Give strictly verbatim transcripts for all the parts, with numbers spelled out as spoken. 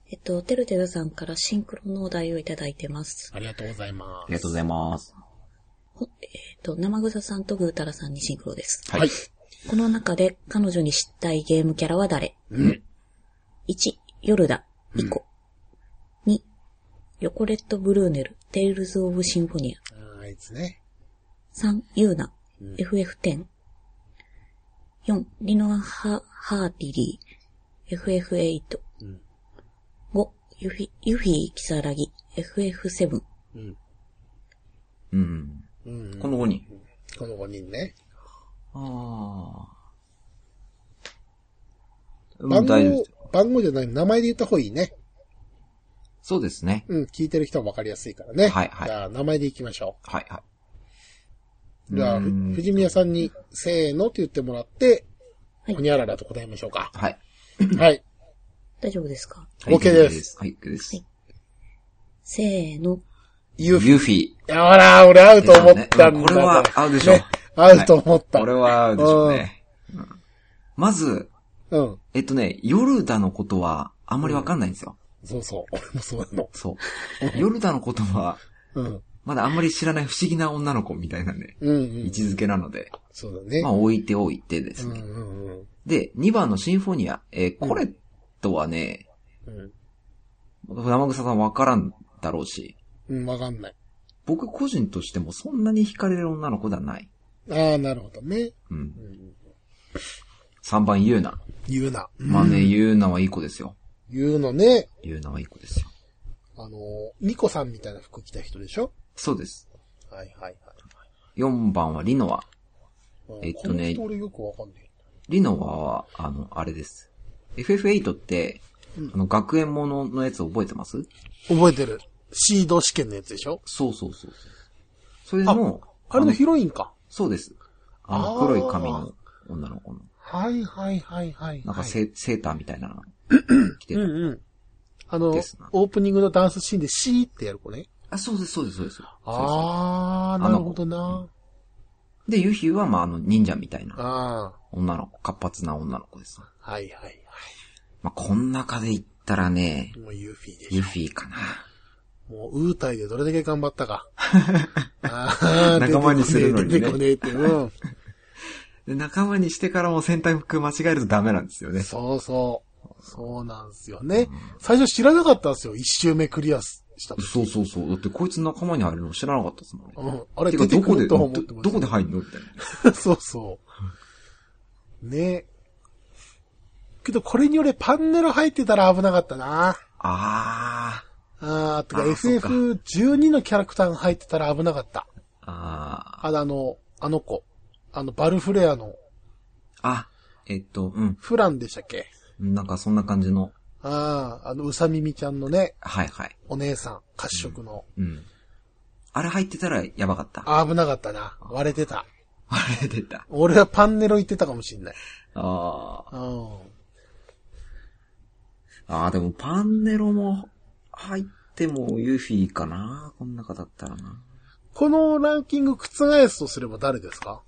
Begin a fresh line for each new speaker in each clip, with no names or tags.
えっと、てるてるさんからシンクロのお題をいただいてます。
ありがとうございます。
ありがとうございます。
えっと、生草さんとぐーたらさんにシンクロです。
はい。
この中で彼女に知ったいゲームキャラは誰？
うん。
いち、ヨルダ、イコ。うん、に、ヨコレット・ブルーネル、テイルズ・オブ・シンフォニア。
あ, あいつね。
さん、ユーナ、
うん、
エフエフテン。よん、リノア・ハ, ハーティリー、エフエフエイト。うん、ご、ユフィ、ユフィ・キサラギ、エフエフセブン。うん。
うん。うん、このごにん。
このごにんね。
ああ。
番号、番号じゃない、名前で言った方がいいね。
そうですね。
うん、聞いてる人もわかりやすいからね。
はいはい。
じゃあ、名前で行きましょ
う。はいはい。
じゃあ、藤宮さんに、せーのって言ってもらって、はい、ほにゃららと答えましょうか。
はい。
はい。
大丈夫ですか？
OK です。
はい、OK です。はい、
せーの。
ユーフィー。い
やほら、俺合うと思ったんだ、ね。
これは合うでしょう。ね、
合うと思った。
これは合うでしょうね。うん、まず、
うん。
えっとね、ヨルダのことはあんまりわかんないんですよ。
うん、そうそう。俺もそうなの。
そう。ヨルダのことは、うん、まだあんまり知らない不思議な女の子みたいなね、うんうん、位置づけなので。
そうだね。
まあ置いておいてですね。うんうんうん、で、にばんのシンフォニア。えー、これとはね、うん、生草さんわからんだろうし。
うん、わかんない。
僕個人としてもそんなに惹かれる女の子ではない。
ああ、なるほどね。うん。うん、
さんばんユーナ。
ユーナ。
まあね、ユーナはいい子ですよ。
ユーナね。
ユーナはいい子ですよ。
あの、ニコさんみたいな服着た人でしょ？
そうです。
はいはいはい。
よんばんはリノア。えっとね、
この人俺よくわかんない。
リノアは、あの、あれです。エフエフエイトって、うん、あの、学園もののやつ覚えてます？
覚えてる。シード試験のやつでしょ？
そうそうそう。それの、
あ, あれのヒロインか。
そうです。あの、黒い髪の女の子の。
はいはいはいはい。
なんかセ、セーターみたいなの着てた。
うんうん。あの、オープニングのダンスシーンでシーってやる子ね。
あ、そうです、そうです、そうです。
あー、なるほどな。
で、ユヒは、まあ、あの、忍者みたいな。女の子、活発な女の子です。
はいはいはい。
まあ、この中で言ったらね、
もうユフィでしょ。
ユフィかな。
もう、ウータイでどれだけ頑張ったか。
あ仲間にするのにね。
出てこねえって、うん。
で、仲間にしてからも選択間違えるとダメなんですよね。
そうそう。そうなんですよね。うん、最初知らなかったんですよ。一周目クリアした時。
そうそうそう。だってこいつ仲間に入るの知らなかったですもんね。
うん。あれ出てくると思ってました。
どこで入んのみたいな。
そうそう。ね。けどこれによりパンネル入ってたら危なかったな。
あー。
あー、とか エフエフじゅうに のキャラクターが入ってたら危なかった。
あー。
あの、あの子。あの、バルフレアの。
あ、えっと、うん。
フランでしたっけ？
なんかそんな感じの。
ああ、あの、うさみみちゃんのね。
はいはい。
お姉さん、褐色の。
うん。うん、あれ入ってたらやばかった。
あ、危なかったな。割れてた。
割れてた。
俺はパンネロ行ってたかもしんない。
ああ。
うん。
ああ、でもパンネロも入ってもユフィかな。この中だったらな。
このランキング覆すとすれば誰ですか？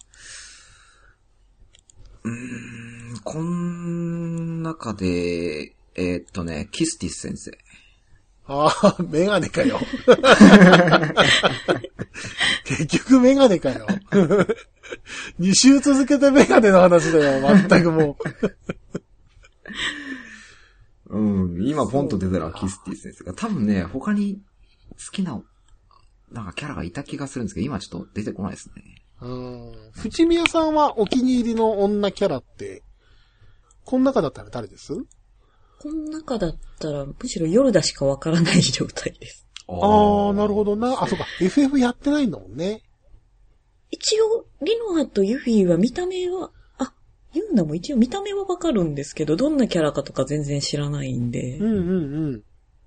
うーん、この中で、えー、っとね、キスティス先生。
ああ、メガネかよ。結局メガネかよ。に週続けてメガネの話だよ、全くも
う。うん、今ポンと出たらキスティス先生が。多分ね、他に好きな、なんかキャラがいた気がするんですけど、今ちょっと出てこないですね。
うん。藤宮さんはお気に入りの女キャラって、この中だったら誰です？
この中だったら、むしろヨルダしかわからない状態です。
ああ、なるほどな。あ、そうか。エフエフ やってないんだもんね。
一応、リノアとユフィは見た目は、あ、ユーナも一応見た目はわかるんですけど、どんなキャラかとか全然知らないんで。
うんうんうん。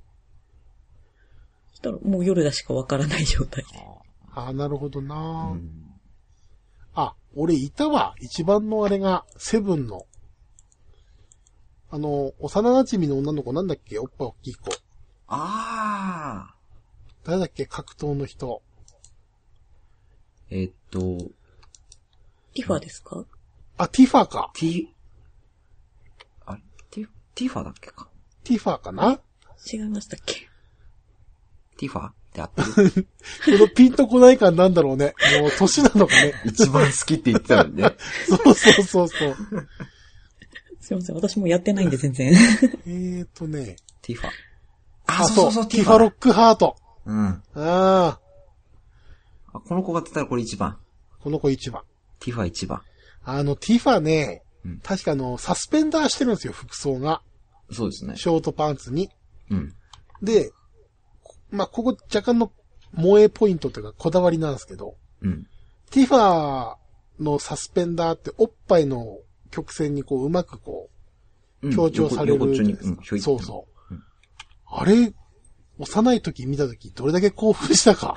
そしたらもうヨルダしかわからない状態で。
ああ、なるほどな。うん、あ、俺いたわ。一番のあれが、セブンの。あの、幼馴染の女の子なんだっけ？おっぱい大きい子。
ああ。
誰だっけ？格闘の人。
えー、っと。
ティファですか？
あ、ティファか。
ティ、あれティ、ティファだっけか。
ティファかな？
違いましたっけ？
ティファってあってる？
このピンとこない感なんだろうね。もう年なのかね。
一番好きって言ってたのにね。
そうそうそうそう。
すいません、私もやってないんで全然。
えーとね。
ティファ。
あ、そうそうそう、ティファロックハート。
うん。
ああ。
この子が出たらこれ一番。
この子一番。
ティファ一番。
あの、ティファね、
うん、
確かあの、サスペンダーしてるんですよ、服装が。
そうですね。
ショートパンツに。
うん。
で、まあ、ここ若干の萌えポイントというかこだわりなんですけど、
うん。
ティファのサスペンダーっておっぱいの曲線にこううまくこう、強調されるじゃないですか。うん、そうそう、うん。あれ、幼い時見た時どれだけ興奮したか。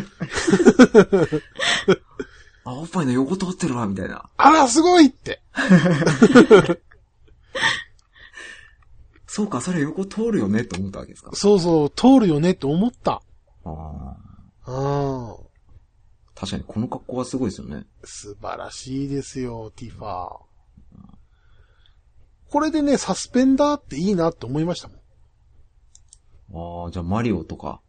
あ、おっぱいの横通ってるわ、みたいな。
あら、すごいって。
そうか、それ横通るよねって思ったわけですか？
そうそう、通るよねって思った。
ああ。
ああ。
確かにこの格好はすごいですよね。
素晴らしいですよ、ティファ。これでね、サスペンダーっていいなって思いましたも
ん。ああ、じゃあマリオとか。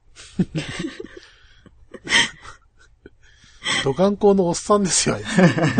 土管工のおっさんですよ、あいつ。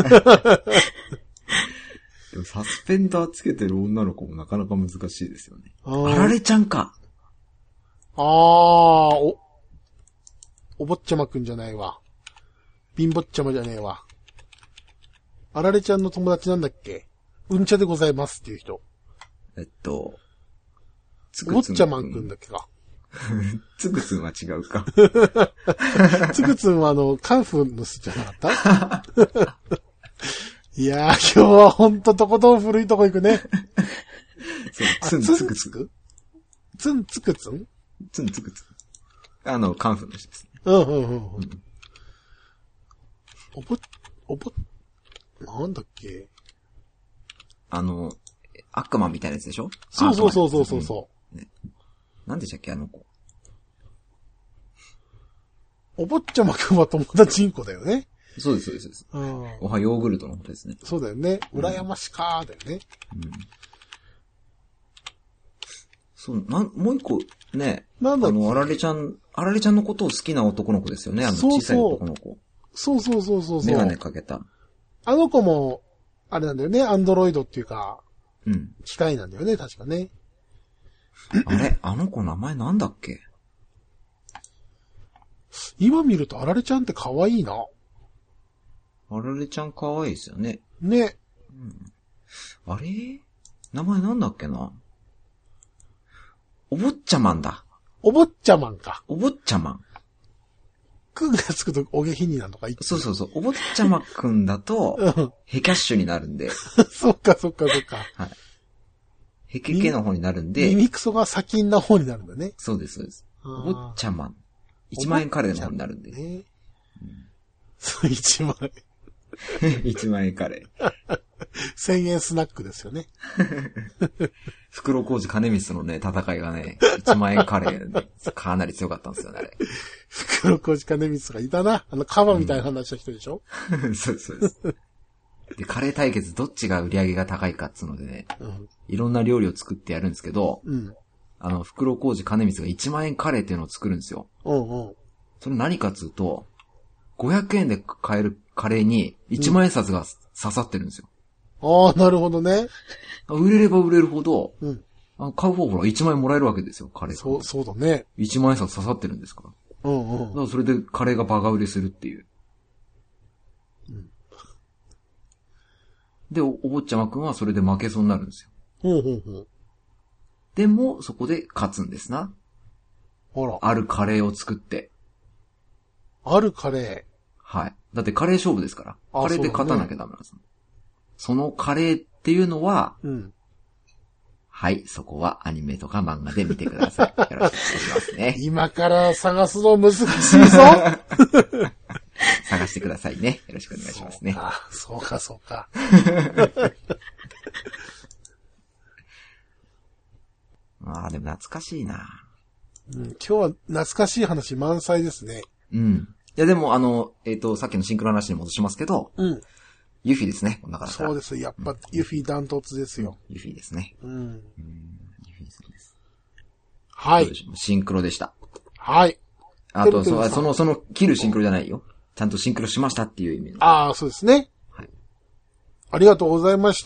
でもサスペンダーつけてる女の子もなかなか難しいですよね。あられちゃんか。
ああ、お、お坊ちゃまくんじゃないわ。貧乏ちゃまじゃねえわ。あられちゃんの友達なんだっけ？うんちゃでございますっていう人。
えっと、
つくつん。お坊ちゃまくんだっけか。
つくつんは違うか。
つくつんはあの、カンフーの巣じゃなかったいやー、今日はほんととことん古いとこ行くね。
そう、ツンつくつく。
ツンつくつん
ツンつくつん。あの、カンフーの巣ですね。
うんうんうん。うん、おぼ、おぼ、なんだっけ。
あの、悪魔みたいなやつでしょ？
そうそうそうそうそうそう、
ね。なんでしたっけ、あの子。
お坊ちゃまくんは友達インコだよね。
そうです、そうです。ですうん。おはヨーグルトのことですね。
そうだよね。羨ましかーだよね。うん。
そう、なん、もう一個、ね。
なんだっけ？
あの、あられちゃん、あられちゃんのことを好きな男の子ですよね。あの、小さい男の子。
そうそうそうそうそう。
メガネかけた。
あの子も、あれなんだよね。アンドロイドっていうか、
うん。
機械なんだよね、確かね。
あれあの子名前なんだっけ？
今見るとあられちゃんって可愛いな。
あられちゃん可愛いですよね。
ね。
うん、あれ名前なんだっけな？お坊ちゃまんだ。
お坊ちゃまんか。
お坊ちゃまん。
くんがつくとお下品になるのかい？
そうそうそう。お坊ちゃまくんだと、うん、ヘキャッシュになるんで。
そっかそっかそっか。はい。
ヘケケの方になるんで。
耳クソが先んな方になるんだね。
そうです、そうです。お坊ちゃまん。一万円カレーの方になるんで。ね。
うん、そう、一万円。
一万円カレー。
千円スナックですよね。
袋小路金光のね、戦いがね、一万円カレー、かなり強かったんですよね、あれ。
袋小路金光がいたな。あの、カバみたいな話した人でしょ、
うん、そうです、そうです。で、カレー対決どっちが売り上げが高いかっつうのでね、うん、いろんな料理を作ってやるんですけど、うん、あの、袋小路金光がいちまん円カレーっていうのを作るんですよ。うんうん。それ何かっつうと、ごひゃくえんで買えるカレーにいちまん円札が刺さってるんですよ。
うん、ああ、なるほどね。
売れれば売れるほど、うん、あ買う方ほらいちまん円もらえるわけですよ、カレー。
そう、そうだね。
いちまん円札刺さってるんですから。うんうん。だからそれでカレーがバカ売れするっていう。うん、で、お、お坊ちゃまくんはそれで負けそうになるんですよ。ほうほうほう。でも、そこで勝つんですな。ほら。あるカレーを作って。
あるカレ
ー。はい。だってカレー勝負ですから。カレーで勝たなきゃダメなんです。そのカレーっていうのは、うん、はい、そこはアニメとか漫画で見てください。よろしくお願いしますね。
今から探すの難しいぞ
探してくださいね。よろしくお願いしますね。
そうか、そうか、そうか。
ああ、でも懐かしいな、
うん。今日は懐かしい話満載ですね。
うん。いやでもあの、えっと、さっきのシンクロ話に戻しますけど、うん。ユフィですね、だから。
そうです。やっぱ、ユフィダントツですよ。
ユフィですね。うん。うん、ユフィンさんです。
はい。
シンクロでした。
はい。
あと、そその、その、切るシンクロじゃないよ。ちゃんとシンクロしましたっていう意味の。
ああ、そうですね。はい。ありがとうございました。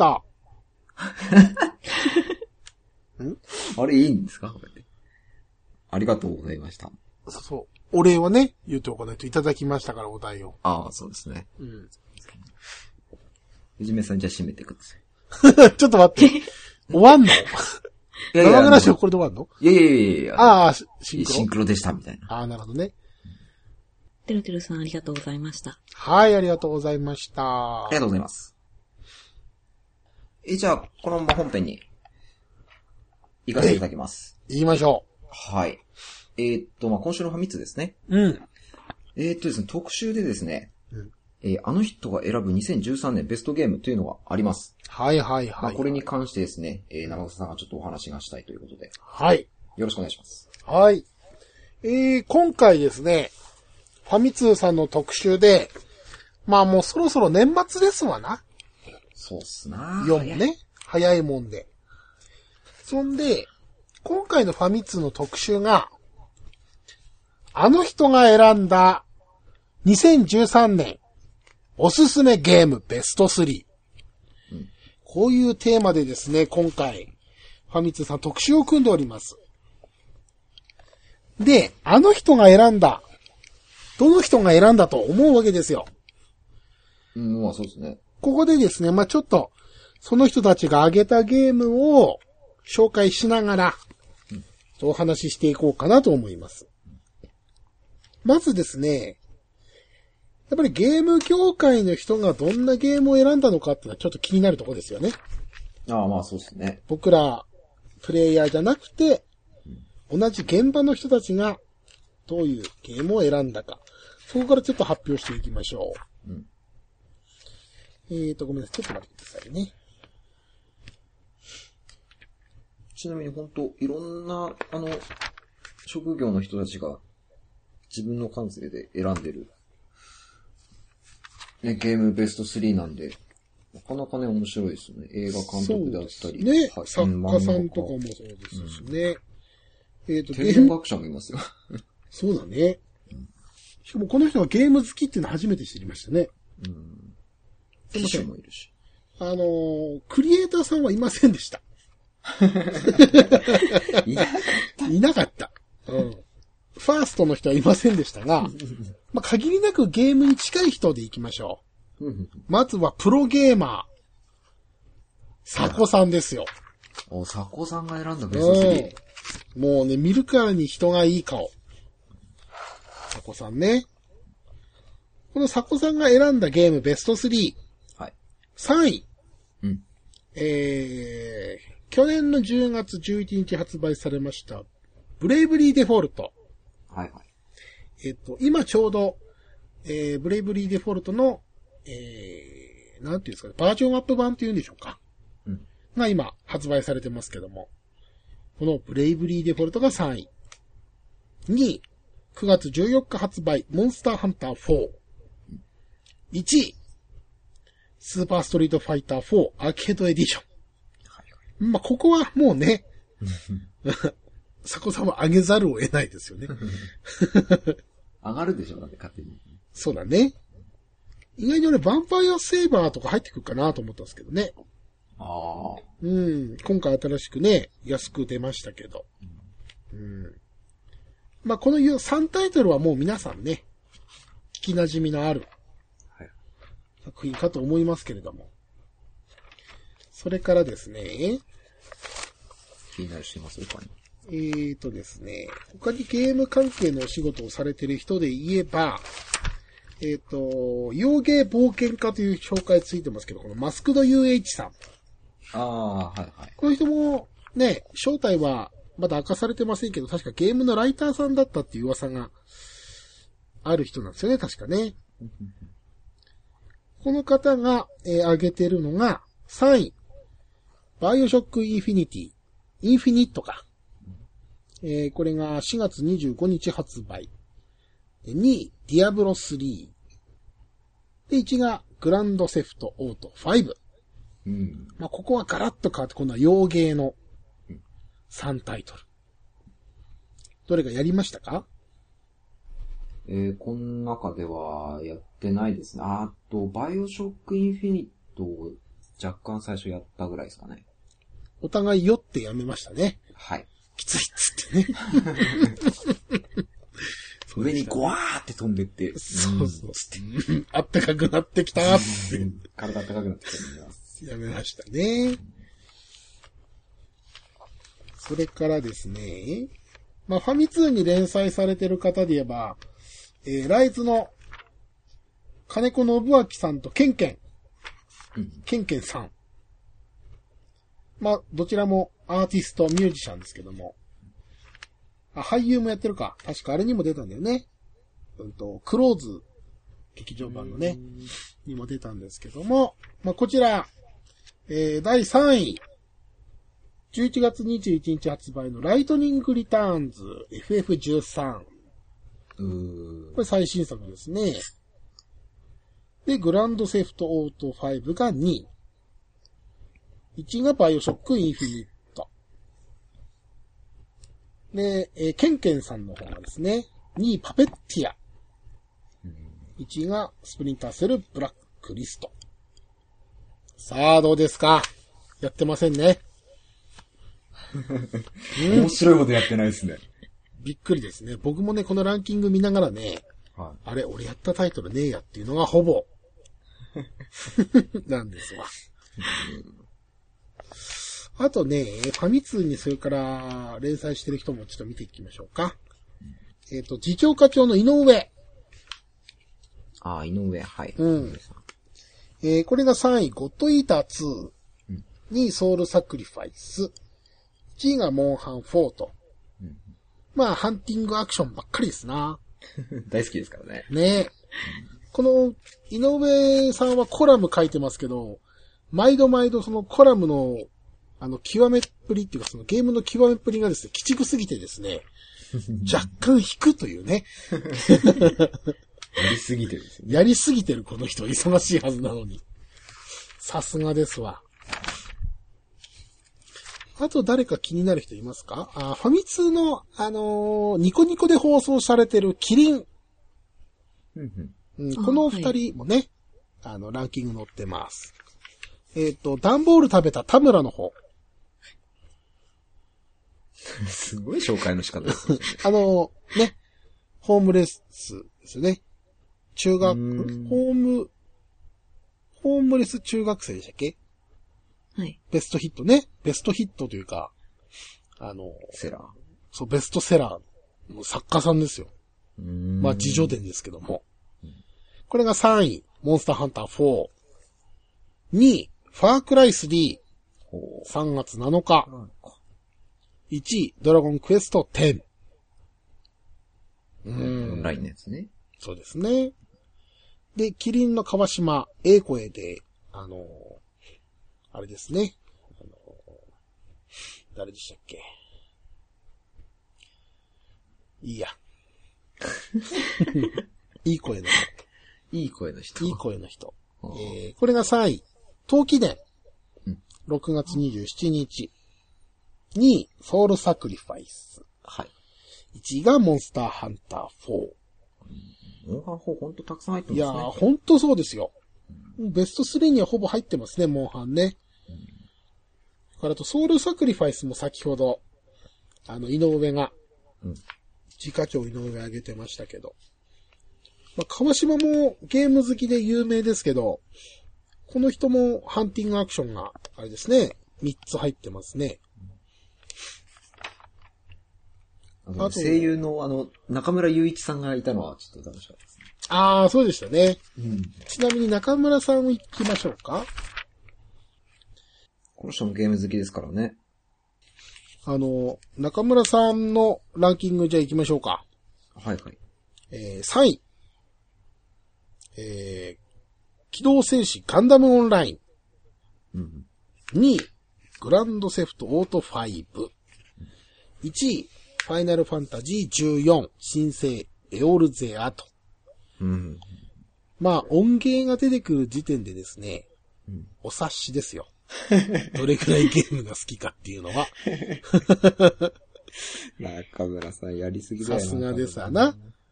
んあれいいんですかこれ。ありがとうございました。
そうそう。お礼はね、言っておかないといただきましたから、お題を。
ああ、そうですね。うん。藤目さんじゃあ締めてくださ
い。ちょっと待って。終わんのいやいや。生話はこれで終わんの
いやいやいやいや。
ああ、シンクロ。
シンクロでしたみたいな。
ああ、なるほどね。
てるてるさんありがとうございました。
はい、ありがとうございました。
ありがとうございます。え、じゃあ、このまま本編に行かせていただきます。
行きましょ
う。はい。えー、っと、まあ、今週のファミ通ですね。
うん。
えー、っとですね、特集でですね、うんえー、あの人が選ぶにせんじゅうさんねんベストゲームというのがあります。
はいはいはい、
まあ、これに関してですね、えー、長草さんがちょっとお話がしたいということで。
はい。
よろしくお願いします。
はい。えー、今回ですね、ファミ通さんの特集で、まあもうそろそろ年末ですわな。
そうっすな。
読むね。早いもんで。そんで、今回のファミ通の特集が、あの人が選んだにせんじゅうさんねんおすすめゲームベストスリー、うん。こういうテーマでですね、今回、ファミ通さん特集を組んでおります。で、あの人が選んだ、どの人が選んだと思うわけですよ。
うん、まあそうですね。
ここでですね、まあちょっと、その人たちが挙げたゲームを紹介しながら、お話ししていこうかなと思います。まずですね、やっぱりゲーム業界の人がどんなゲームを選んだのかっていうのはちょっと気になるところですよね。
ああ、まあそうですね。
僕ら、プレイヤーじゃなくて、同じ現場の人たちがどういうゲームを選んだか。そこからちょっと発表していきましょう。うん、えーと、ごめんなさい。ちょっと待ってくださいね。
ちなみに本当いろんな、あの、職業の人たちが自分の感性で選んでる、ね、ゲームベストスリーなんで、なかなかね、面白いですよね。映画監督であったり。
ね、はい、作家さんとかもそうですしね。うん、えっ、ー、と、
ゲーム学者もいますよ。
そうだね。しかもこの人がゲーム好きっていうのは初めて知りましたね。うん。
フィッシュもいるし。
あのー、クリエイターさんはいませんでした。いなかった。いなかった。うん。ファーストの人はいませんでしたが、まあ、限りなくゲームに近い人でいきましょう。まずはプロゲーマー。サコさんですよ。
お、サコさんが選んだベストスリー。
うん、もうね、見るからに人がいい顔。サコさんね。このサコさんが選んだゲームベストスリー。はい。さんい。うん。えー、去年のじゅうがつじゅういちにち発売されました、ブレイブリーデフォルト。
はいはい。
えっと、今ちょうど、えー、ブレイブリーデフォルトの、えー、なんていうんですかね、バージョンアップ版っていうんでしょうか。うん。が今発売されてますけども。このブレイブリーデフォルトがさんい。にい、くがつじゅうよっか発売、モンスターハンターフォー。いちい、スーパーストリートファイターフォーアーケードエディション。はいはい、まあ、ここはもうね、サコさんは上げざるを得ないですよね。
上がるでしょだって勝手に。
そうだね。意外に俺、ヴァンパイアセーバーとか入ってくるかなと思ったんですけどね。ああ。うん。今回新しくね、安く出ましたけど。うん。うん、まあ、このさんタイトルはもう皆さんね、聞き馴染みのある作品かと思いますけれども。それからですね。
気になる人いますかね。
えーとですね。他にゲーム関係のお仕事をされている人で言えば、えーと、洋芸冒険家という紹介ついてますけど、このマスクド ユーエイチ さん。
ああ、はいはい。
この人もね、正体はまだ明かされてませんけど、確かゲームのライターさんだったっていう噂がある人なんですよね、確かね。この方が、えー、挙げてるのが、さんい、バイオショックインフィニティ、インフィニットか。えー、これがしがつにじゅうごにち発売。でにい、ディアブロスリー。で、いちがグランドセフトオートファイブ。うん、まあ、ここはガラッと変わって、今度は洋芸のさんタイトル。どれかやりましたか？
えー、この中ではやってないですね。あと、バイオショックインフィニットを若干最初やったぐらいですかね。
お互い酔ってやめましたね。
はい。
きついっつってね。
上にゴワーって飛んでって。
そうそう。うん、あったかくなってきたって。
体あったかくなってきた。
やめましたね。それからですね。まあ、ファミ通に連載されてる方で言えば、えー、ライズの金子信明さんとケンケン。うん、ケンケンさん。まあ、どちらもアーティスト、ミュージシャンですけども。あ、俳優もやってるか。確かあれにも出たんだよね。うんと、クローズ劇場版のね、にも出たんですけども。まあ、こちら、えー、だいさんい。じゅういちがつにじゅういちにち発売のライトニングリターンズ エフエフじゅうさん。
うーん。
これ最新作ですね。で、グランドセフトオートファイブがにい。いちいがバイオショックインフィニット。で、えー、ケンケンさんの方がですね、にいパペッティア。いちいがスプリンターセルブラックリスト。さあ、どうですか？やってませんね。
面白いことやってないですね。
びっくりですね。僕もね、このランキング見ながらね、はい、あれ、俺やったタイトルねえやっていうのがほぼ、なんですわ。あとね、ファミ通にそれから連載してる人もちょっと見ていきましょうか。えっと、次長課長の井上。
ああ、井上、はい。
うん。えー、これがさんい、ゴッドイーターツー。にい、ソウルサクリファイス。いちいがモンハンフォーと。うん、まあ、ハンティングアクションばっかりですな。
大好きですからね。
ねえ。この、井上さんはコラム書いてますけど、毎度毎度そのコラムの、あの、極めっぷりっていうかそのゲームの極めっぷりがですね、鬼畜すぎてですね、若干引くというね。
やりすぎてるですね。
やりすぎてるこの人、忙しいはずなのに。さすがですわ。あと誰か気になる人いますか？あ、ファミ通の、あのー、ニコニコで放送されてるキリン。うんうん、この二人もね、はい、あの、ランキング載ってます。えっと、段ボール食べた田村の方。
すごい紹介の仕方ですね。
あの、ね、ホームレスですよね。中学、ホーム、ホームレス中学生でしたっけ？
はい。
ベストヒットね。ベストヒットというか、あの、
セラー。
そう、ベストセラーの作家さんですよ。うーんまあ、自叙伝ですけども。うん、これがさんい、モンスターハンターフォー。にい、ファークライスリー。さんがつなのか。いちい、ドラゴンクエストテン。
うーん。オンラインのやつね。
そうですね。で、キリンの川島、ええ声で、あの、あれですね。あの、誰でしたっけ。いいや。いい声の人。
いい声の人。
いい声の人。えー、これがさんい、陶器伝。うん、ろくがつにじゅうしちにち。にい、ソウルサクリファイス。
はい。
いちいがモンスターハンターフォー。
モンハンフォーほんとたくさん入ってますね。
いやー、ほんとそうですよ。うん、ベストスリーにはほぼ入ってますね、モンハンね。うん、からと、ソウルサクリファイスも先ほど、あの、井上が、うん、自家長井上挙げてましたけど。まあ、川島もゲーム好きで有名ですけど、この人もハンティングアクションが、あれですね、みっつ入ってますね。
あと声優のあの、中村雄一さんがいたのはちょっと楽しかったですね。
ああ、そうでしたね。
うん、
ちなみに中村さんを行きましょうか。
この人もゲーム好きですからね。
あの、中村さんのランキングじゃあ行きましょうか。
はいはい。
えー、さんい。えー、機動戦士ガンダムオンライン。うん、にい、グランドセフトオートファイブ。いちい、ファイナルファンタジーじゅうよん、新生エオルゼアと。うん、まあ、音源が出てくる時点でですね、うん、お察しですよ。 どれくらいゲームが好きかっていうのは。
中村さんやりすぎだよな。
さすがですわな。うん、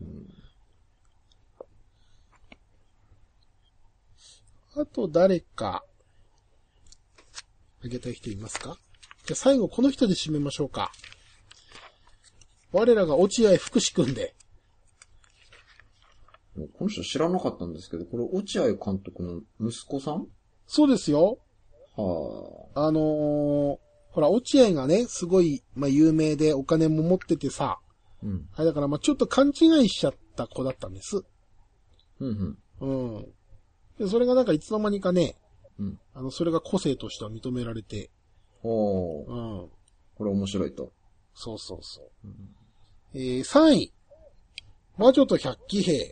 あと誰か、あげたい人いますか？じゃあ最後この人で締めましょうか。我らが落合福士くんで。
この人知らなかったんですけど、これ落合監督の息子さん？
そうですよ。
は
あ。あのー、ほら、落合がね、すごい、まあ、有名でお金も持っててさ、
うん。
あれだから、まあ、ちょっと勘違いしちゃった子だったんです。
うんうん。
うん。で、それがなんかいつの間にかね、
うん。
あの、それが個性としては認められて、
おー。
うん。
これ面白いと。
そうそうそう。
うん、
えー、さんい、魔女と百騎兵。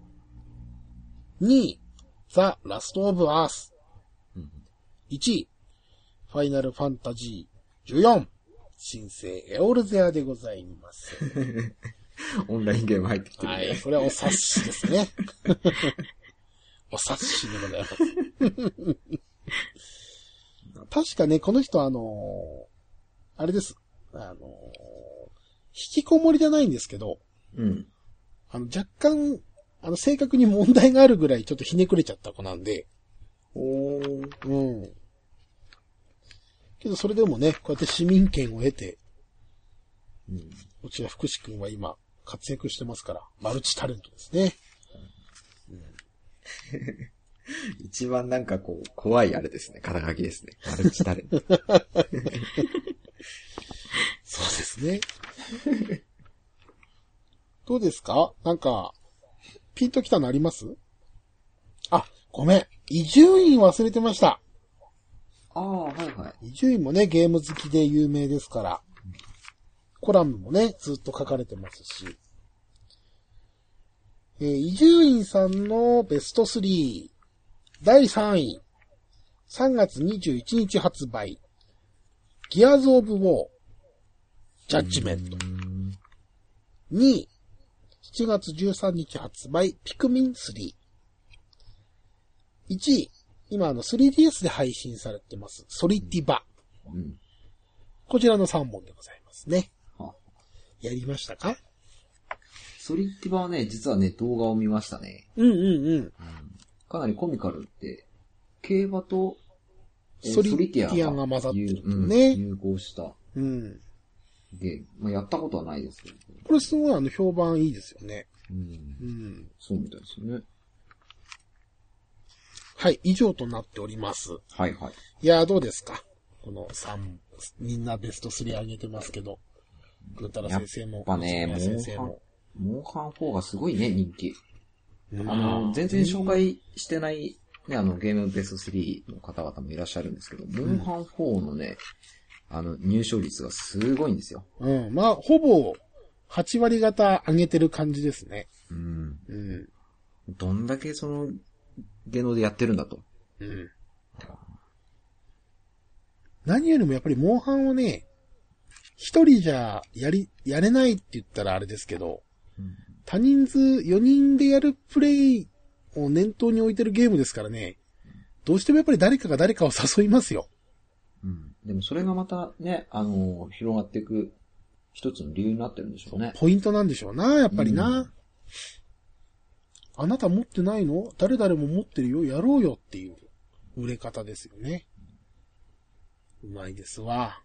にい、ザ・ラスト・オブ・アース。
うん、
いちい、ファイナル・ファンタジーじゅうよん、新生エオルゼアでございます。
オンラインゲーム入ってきてる、ね。
はい、これはお察しですね。お察しでございます。確かね、この人あのー、あれです。あのー、引きこもりじゃないんですけど、
うん。
あの、若干、あの、性格に問題があるぐらいちょっとひねくれちゃった子なんで。
おー。
うん。けどそれでもね、こうやって市民権を得て、うん。うちは福士くんは今、活躍してますから、マルチタレントですね。うん、
一番なんかこう、怖いあれですね。肩書きですね。マルチタレント。
そうですね。どうですか？なんか、ピンときたのあります？あ、ごめん。伊集院忘れてました。
ああ、はいはい。
伊集院もね、ゲーム好きで有名ですから。コラムもね、ずっと書かれてますし。えー、伊集院さんのベストスリー。だいさんい。さんがつにじゅういちにち発売。ギアーズ・オブ・ウォー。ジャッジメント。にい。しちがつじゅうさんにち発売。ピクミンスリー。いちい。今あの スリーディーエス で配信されてます。ソリティバ。
うん、
こちらのさんぼんでございますね。はやりましたか？
ソリティバはね、実はね、動画を見ましたね。
うんうんうん。
かなりコミカルで、競馬と、
えー、ソリティアが混ざってるんね、
うん。融合した
うん。
で、まあ、やったことはないですけど。
これすごいあの評判いいですよね。
うん。うん。そうみたいですよね。
はい、以上となっております。
はいはい。
いやーどうですか？このさん、みんなベストスリー上げてますけど、ぐーたら先生も。
やっぱね、先生も。モンハンフォーがすごいね、人気。あの、全然紹介してない、ね、あの、ゲームベストスリーの方々もいらっしゃるんですけど、うん、モンハンフォーのね、あの、入賞率がすごいんですよ。
うん。まあ、ほぼ、はちわり方上げてる感じですね。
うん。
うん。
どんだけその、芸能でやってるんだと。
うん。何よりもやっぱりモンハンをね、一人じゃやり、やれないって言ったらあれですけど、うん、多人数よにんでやるプレイを念頭に置いてるゲームですからね、どうしてもやっぱり誰かが誰かを誘いますよ。
うん。でもそれがまたね、あのー、広がっていく一つの理由になってるんでしょうね。
ポイントなんでしょうな、やっぱりな。うん、あなた持ってないの？誰々も持ってるよ、やろうよっていう売れ方ですよね。うまいですわ。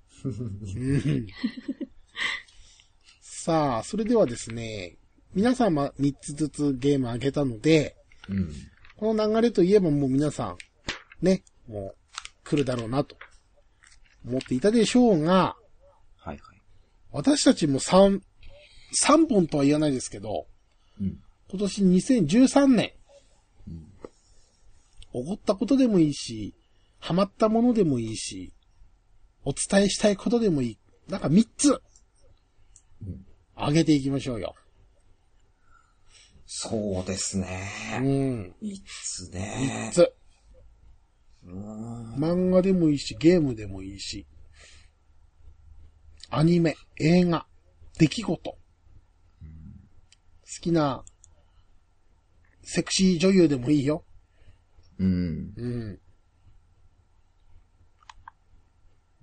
さあ、それではですね、皆様みっつずつゲームあげたので、うん、この流れといえばもう皆さん、ね、もう来るだろうなと思っていたでしょうが、
はいはい、
私たちも3、3本とは言わないですけど、うん、今年にせんじゅうさんねん、うん、起こったことでもいいし、ハマったものでもいいし、お伝えしたいことでもいい。なんかみっつ、うん、上げていきましょうよ。
そうですね。
うん。
みっつね。
みっつ。漫画でもいいし、ゲームでもいいし、アニメ、映画、出来事、うん、好きなセクシー女優でもいいよ。
うん。
うん。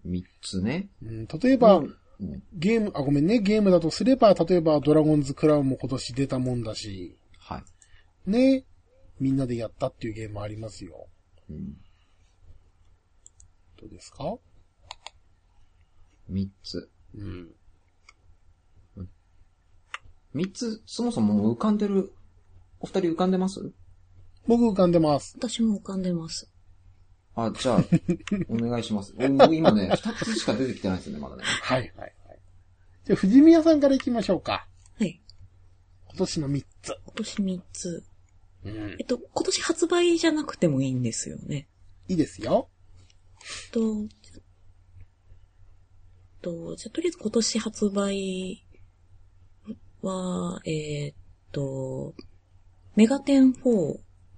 三つね。
うん、例えば、
うん
ゲーム、あ、ごめんね、ゲームだとすれば、例えばドラゴンズクラウンも今年出たもんだし、
はい。
ね、みんなでやったっていうゲームありますよ。
うん、
どうですか？
三つ。
うん。
三つ、そもそも浮かんでる、お二人浮かんでます？
僕浮かんでます。
私も浮かんでます。
あ、じゃあ、お願いします。僕今ね、二つしか出てきてないですよね、まだね。
はいはいはい。じゃあ、藤宮さんから行きましょうか。
はい。
今年の三つ。
今年三つ。
うん。
えっと、今年発売じゃなくてもいいんですよね。
いいですよ。
と、と、じゃあとりあえず今年発売は、えー、っと、メガテンフォー。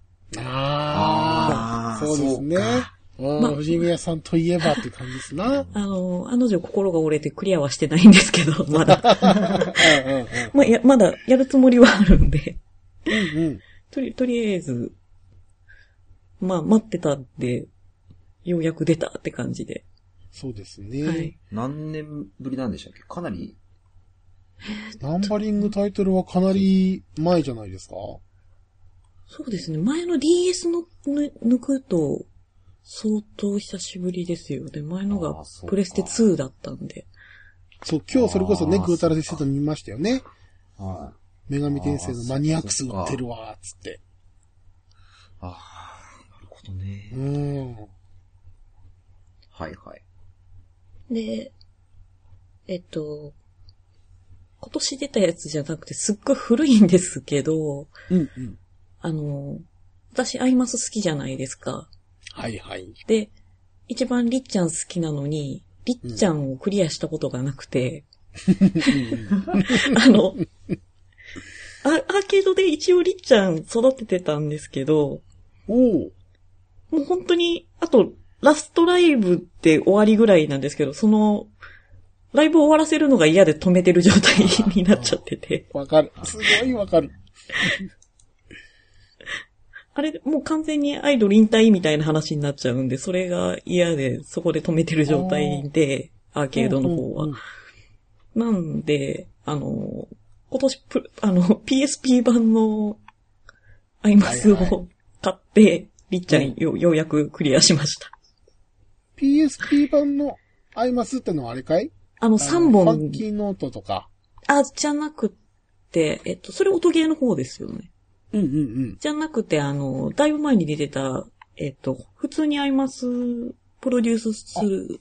ああ、そうですね。まあ、藤宮さんといえばって感じですな。
あの、あの女心が折れてクリアはしてないんですけど、まだ。うんうんうん、まあ、や、まだやるつもりはあるんで。
うんうん。
とり、とりあえず、まあ、待ってたんで、ようやく出たって感じで。
そうですね。
はい。
何年ぶりなんでしたっけ？かなり。
ナンバリングタイトルはかなり前じゃないですか？
そうですね。前の ディーエス の抜くと、相当久しぶりですよね。前のがプレステツーだったんで。
そう、今日それこそね、グータラ先生と見ましたよね。
はい。
女神転生のマニアックス売ってるわ、つって。
ああ、なるほどね。
うーん。
はいはい。
で、えっと、今年出たやつじゃなくてすっごい古いんですけど、
うんうん。
あの、私アイマス好きじゃないですか。
はいはい。
で、一番りっちゃん好きなのに、りっちゃんをクリアしたことがなくて、あの、アーケードで一応りっちゃん育ててたんですけど、
おー。
もう本当に、あと、ラストライブって終わりぐらいなんですけど、その、ライブを終わらせるのが嫌で止めてる状態になっちゃってて。
わかる。すごいわかる。
あれ、もう完全にアイドル引退みたいな話になっちゃうんで、それが嫌で、そこで止めてる状態で、アーケードの方は。うんうんうん、なんで、あの、今年プ、あの、ピーエスピー 版のアイマスを買って、はいはい、りっちゃんよ、ようやくクリアしました。
ピーエスピー 版のアイマスってのはあれかい？
あの、さんぼん。
ファンキーノートとか。
あ、じゃなくて、えっと、それ音ゲーの方ですよね。
うんうんうん。
じゃなくて、あの、だいぶ前に出てた、えっと、普通にアイマスプロデュースする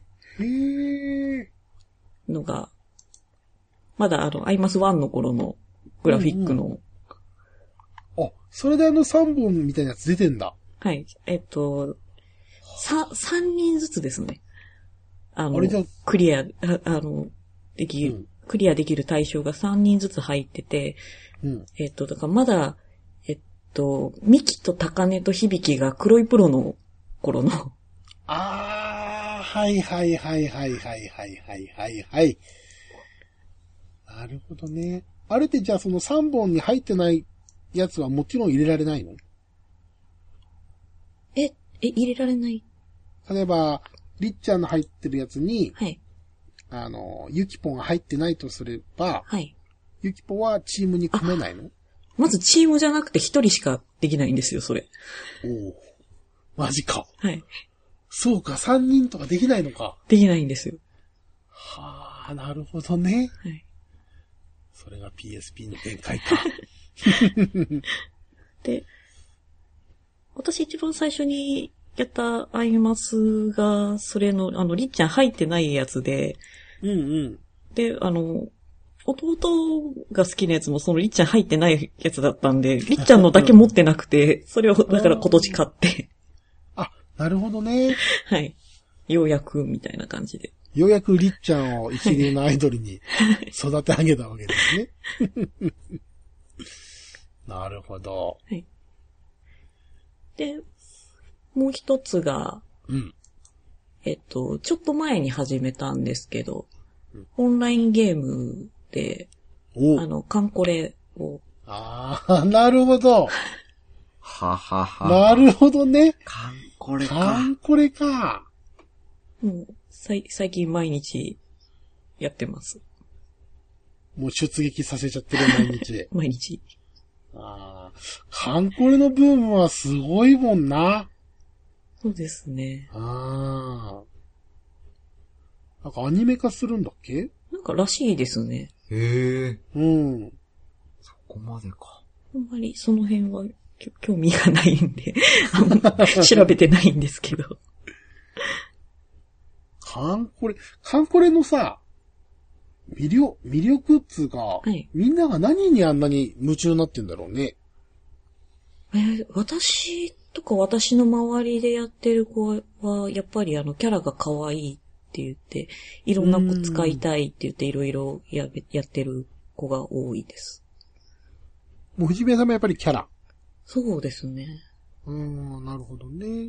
のが、まだあの、アイマスワンの頃のグラフィックの。うんうん、
あ、それであのさんぼんみたいなやつ出てんだ。
はい。えっと、さ、さんにんずつですね。あの、
あれじゃ
クリア、あ, あの、できる、うん、クリアできる対象がさんにんずつ入ってて、うん、えっと、だからまだ、えっと、ミキとタカネとヒビキが黒いプロの頃の。
あー、はいはいはいはいはいはいはいはいはい。なるほどね。あれってじゃあそのさんぼんに入ってないやつはもちろん入れられないの？
え、え、入れられない？
例えば、りっちゃんの入ってるやつに、
はい。
あの、ユキポンが入ってないとすれば、
はい。
ユキポンはチームに組めないの？
まずチームじゃなくて一人しかできないんですよ、それ。
おお。マジか。
はい。
そうか、さんにんとかできないのか。
できないんですよ。
はあ、なるほどね。
はい。
それが ピーエスピー の限界か。
で、私一番最初にやったアイマスが、それの、あの、りっちゃん入ってないやつで、
うんうん。
で、あの、弟が好きなやつもそのりっちゃん入ってないやつだったんで、りっちゃんのだけ持ってなくて、それをだから今年買って。
あ、なるほどね。
はい。ようやく、みたいな感じで。
ようやくりっちゃんを一流のアイドルに育て上げたわけですね。なるほど。
はい。で、もう一つが、
うん、
えっと、ちょっと前に始めたんですけど、うん、オンラインゲームで、あの、カンコレを。
ああ、なるほど。
ははは。
なるほどね。
カンコレか。
カンコレか。
もう、 最最近毎日やってます。
もう出撃させちゃってる毎日。
毎日。
ああ、カンコレのブームはすごいもんな。
そうですね。
ああ。なんかアニメ化するんだっけ？
なんからしいですね。
へえ。
うん。
そこまでか。
あんまりその辺は興味がないんで調べてないんですけど。
カンコレ、カンコレのさ、魅力、魅力っつうか、はい、みんなが何にあんなに夢中になってんだろうね。
えー、私とか私の周りでやってる子は、やっぱりあのキャラが可愛いって言って、いろんな子使いたいって言っていろいろやってる子が多いです。
もう藤宮さんもやっぱりキャラ。
そうですね。
うーん、なるほどね。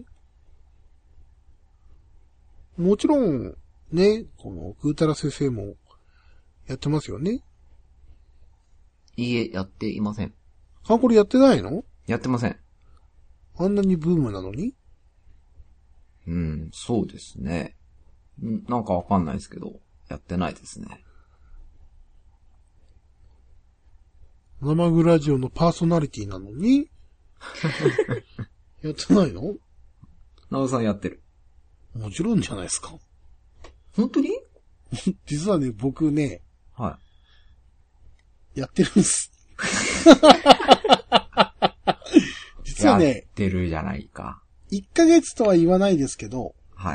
もちろん、ね、この、グータラ先生も、やってますよね。
いいえ、やっていません。
カンコレやってないの？
やってません。
あんなにブームなのに？
うん、そうですね。んなんかわかんないですけど、やってないですね。
生グラジオのパーソナリティなのにやってないの？
なおさんやってる。
もちろんじゃないですか。
本当に？
実はね、僕ね、
はい。
やってるんす。実はね、
やってるじゃないか。
いっかげつとは言わないですけど、
はい。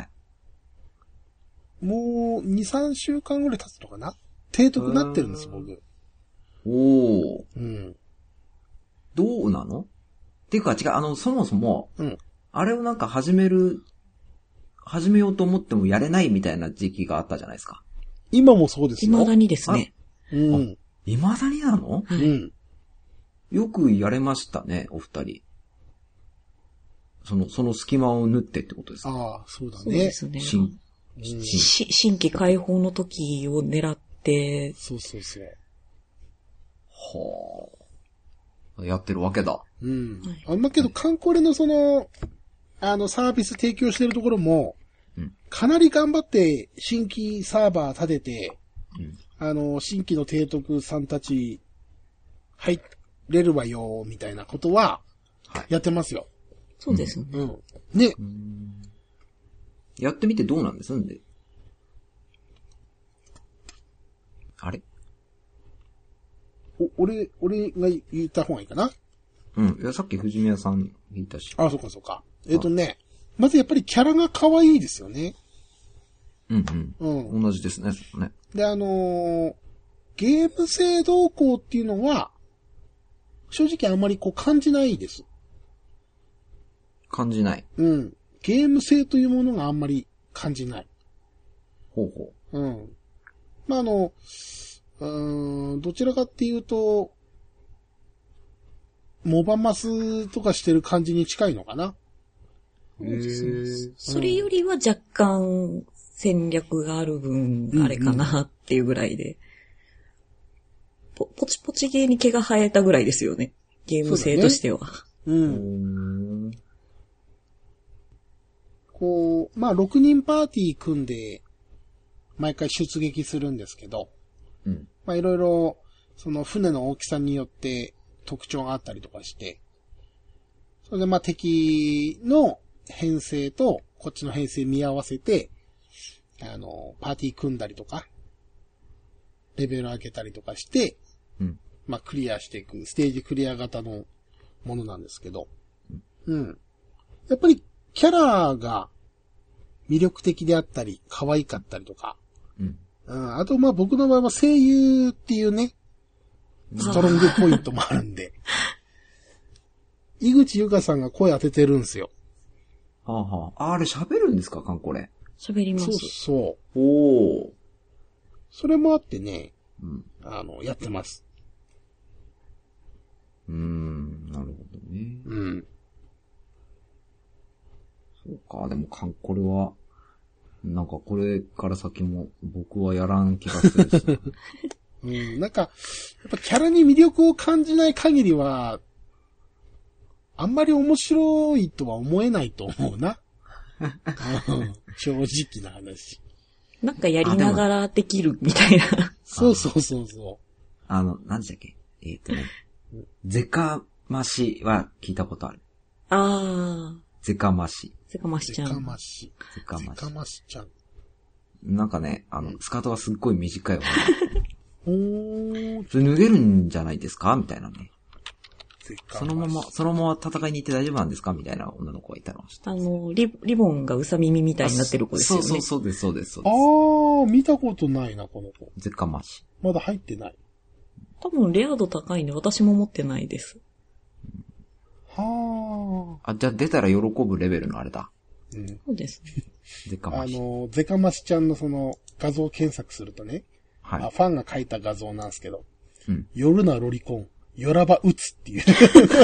もうに、さんしゅうかんぐらい経つのかな？提督なってるんです、僕。
おー。
うん。
どうなの？っていうか違う、あの、そもそも、
うん。
あれをなんか始める、始めようと思ってもやれないみたいな時期があったじゃないですか。
今もそうですよ。
未だにですね。
うん。
未だになの？
うん。
よくやれましたね、お二人。その、その隙間を縫ってってことですか？
ああ、そうだね。
そうですね。
新、
うん、
し新規開放の時を狙って。
そうそうそう。
はあ。やってるわけだ。
うん。あんまけど、カンコレのその、あの、サービス提供してるところも、うん、かなり頑張って新規サーバー立てて、うん、あの、新規の提督さんたち、入れるわよ、みたいなことは、やってますよ。はい、
そうですね。
うん。ね。
うん、やってみてどうなんですんで。あれ
お、俺、俺が言った方がいいかな？
うん。いや、さっき藤宮さん言ったし。
あ、そうかそうか。えっとね、まずやっぱりキャラが可愛いですよね。
うんうん。うん。同じですね、そね。
で、あのー、ゲーム性動向っていうのは、正直あんまりこう感じないです。
感じない。
うん。ゲーム性というものがあんまり感じない。
ほうほ
う。うん。まあ、あの、うーん、どちらかっていうと、モバマスとかしてる感じに近いのかな。
へー。それよりは若干戦略がある分、あれかなっていうぐらいで。ポ, ポチポチゲーに毛が生えたぐらいですよね。ゲーム性としては。
うね、うん。こう、まあ、ろくにんパーティー組んで、毎回出撃するんですけど、うん、まあ、いろいろ、その船の大きさによって特徴があったりとかして、それでまあ、敵の編成とこっちの編成見合わせて、あの、パーティー組んだりとか、レベル上げたりとかして、うん、まあ、クリアしていく、ステージクリア型のものなんですけど、うん。うん、やっぱり、キャラが魅力的であったり、可愛かったりとか、うんうん、あと、まあ、僕の場合は声優っていうね、ストロングポイントもあるんで、井口ゆかさんが声当ててるんですよ。
はあはあ。あれ喋るんですか、カンコレ。
喋ります。
そうそう。
おー。
それもあってね、うん、あの、やってます。
うーん、なるほどね。
うん。
そうか、でもカンコレは、なんかこれから先も僕はやらん気がするし。
うん、なんか、やっぱキャラに魅力を感じない限りは、あんまり面白いとは思えないと思うな。正直な話。
なんかやりながらできるみたいな。
そうそうそうそう。
あの、何でしたっけえー、っとね。ゼカマシは聞いたことある。
ああ。
ゼカマシ。
ゼカマシちゃん。
ゼカマシ。
ゼカマシ。
ゼカマシちゃん。
なんかね、あの、スカートがすっごい短いわ。
おー。
それ脱げるんじゃないですかみたいなね。
ゼカマシ。
そのまま、そのまま戦いに行って大丈夫なんですかみたいな女の子がいたの。
あの、リ、リボンがウサ耳みたいになってる子ですよね。
そうそうそうです、そうです、そうです。
あー、見たことないな、この子。
ゼカマシ。
まだ入ってない。
多分レア度高いんで私も持ってないです。
は
あ。あ、じゃあ出たら喜ぶレベルのあれだ。
うん。そうですね。
ゼカマシ。
あの、ゼカマシちゃんのその画像検索するとね、はい、あファンが書いた画像なんですけど、うん、夜なロリコン、よらば打つっていう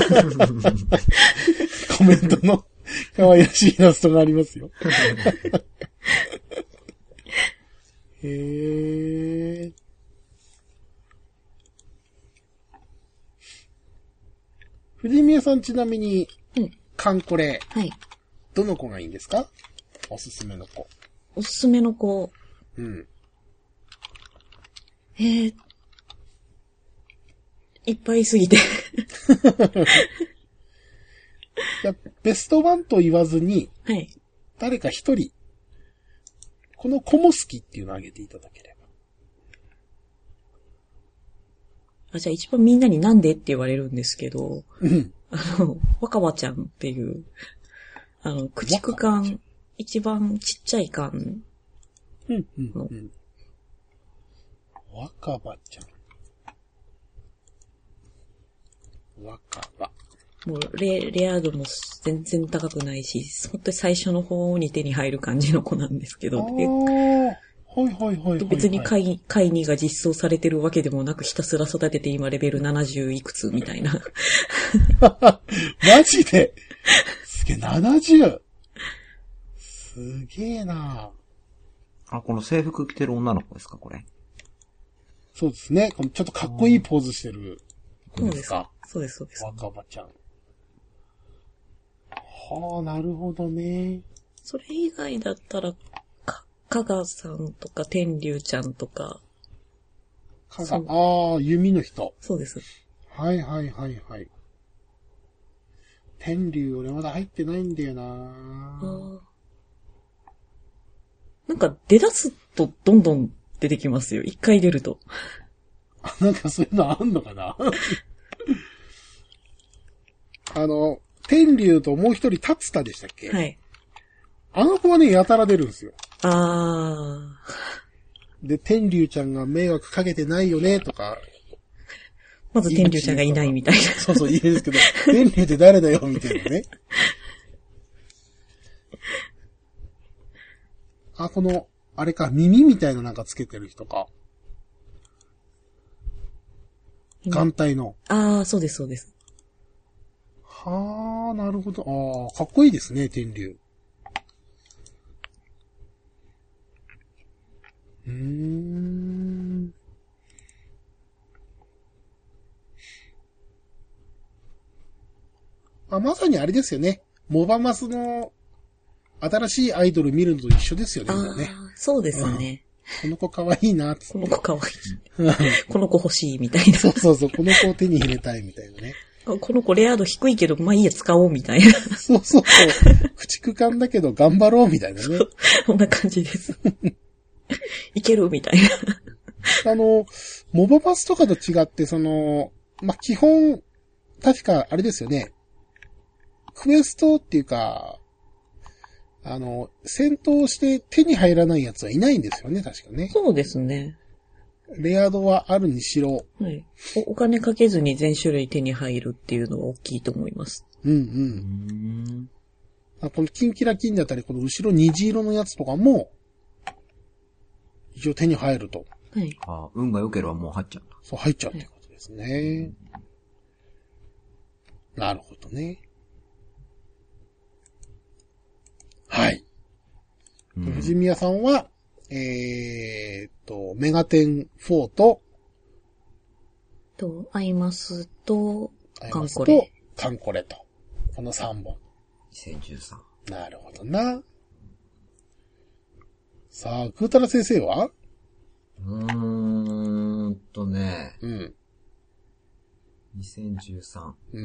コメントの可愛らしいイラストがありますよ。へー。藤宮さんちなみに、うん、カンコレ。
はい。
どの子がいいんですか？おすすめの子。
おすすめの子。
うん。
えー、いっぱいすぎて。
じゃベストワンと言わずに、
はい。
誰か一人、この子も好きっていうのをあげていただければ。
あ、じゃあ一番みんなになんでって言われるんですけど、
うん。
あの、若葉ちゃんっていう、あの、駆逐艦、一番ちっちゃい艦。
うん、うん、うん。若葉ちゃん。若葉。
もうレ、レア度も全然高くないし、本当に最初の方に手に入る感じの子なんですけど。
ああ。はいはいはいはい、はい。
別に会、会にが実装されてるわけでもなく、ひたすら育てて今レベルななじゅういくつみたいな。
マジですげえ、ななじゅう! すげえな。
あ、この制服着てる女の子ですか、これ。
そうですね。このちょっとかっこいいポーズしてる子ですか。
そうです、そうです。
若葉ちゃん。はあ、なるほどね。
それ以外だったら、かがさんとか天竜ちゃんとか。
かが、ああ、弓の人。
そうです。
はいはいはいはい。天竜俺まだ入ってないんだよなあ。
なんか出だすとどんどん出てきますよ。一回出ると。
あ、なんかそういうのあんのかなあの、天竜ともう一人タツタでしたっけ？
はい。
あの子はね、やたら出るんですよ。
あ
ー。で、天竜ちゃんが迷惑かけてないよね、とか。
まず天竜ちゃんがいないみたいな。
そうそう、言えるんですけど、天竜って誰だよ、みたいなね。あ、この、あれか、耳みたいななんかつけてる人か。眼帯の。
ああ、そうです、そうです。
はあ、なるほど。ああ、かっこいいですね、天竜。うーん。あ、まさにあれですよね。モバマスの新しいアイドル見るのと一緒ですよね。
ああ、
ね、
そうですね。
この子可愛いなって。
この子可愛い。この子欲しいみたいな。
そうそうそう、この子を手に入れたいみたいなね。
この子レア度低いけど、まあいいや使おうみたいな。
そうそうそう。駆逐艦だけど頑張ろうみたいなね。
こんな感じです。いけるみたい
な。あの、モバパスとかと違って、その、まあ、基本、確かあれですよね。クエストっていうか、あの、戦闘して手に入らないやつはいないんですよね、確かね。
そうですね。
レア度はあるにしろ。
はい。お、お金かけずに全種類手に入るっていうのは大きいと思います。
うんうん。あ、このキンキラキンだったり、この後ろ虹色のやつとかも、一応手に入ると。
はい。
あ、運が良ければもう入っちゃう。
そう、入っちゃうってことですね。なるほどね。はい。うん、藤宮さんは、えーっと、メガテンフォーと、
と、アイマスと、
カンコレ。と、カンコレと。このさんぼん。
にせんじゅうさん。
なるほどな。 さあ、クータラ先生は
うーんとね。
うん。
にせんじゅうさん。
うん。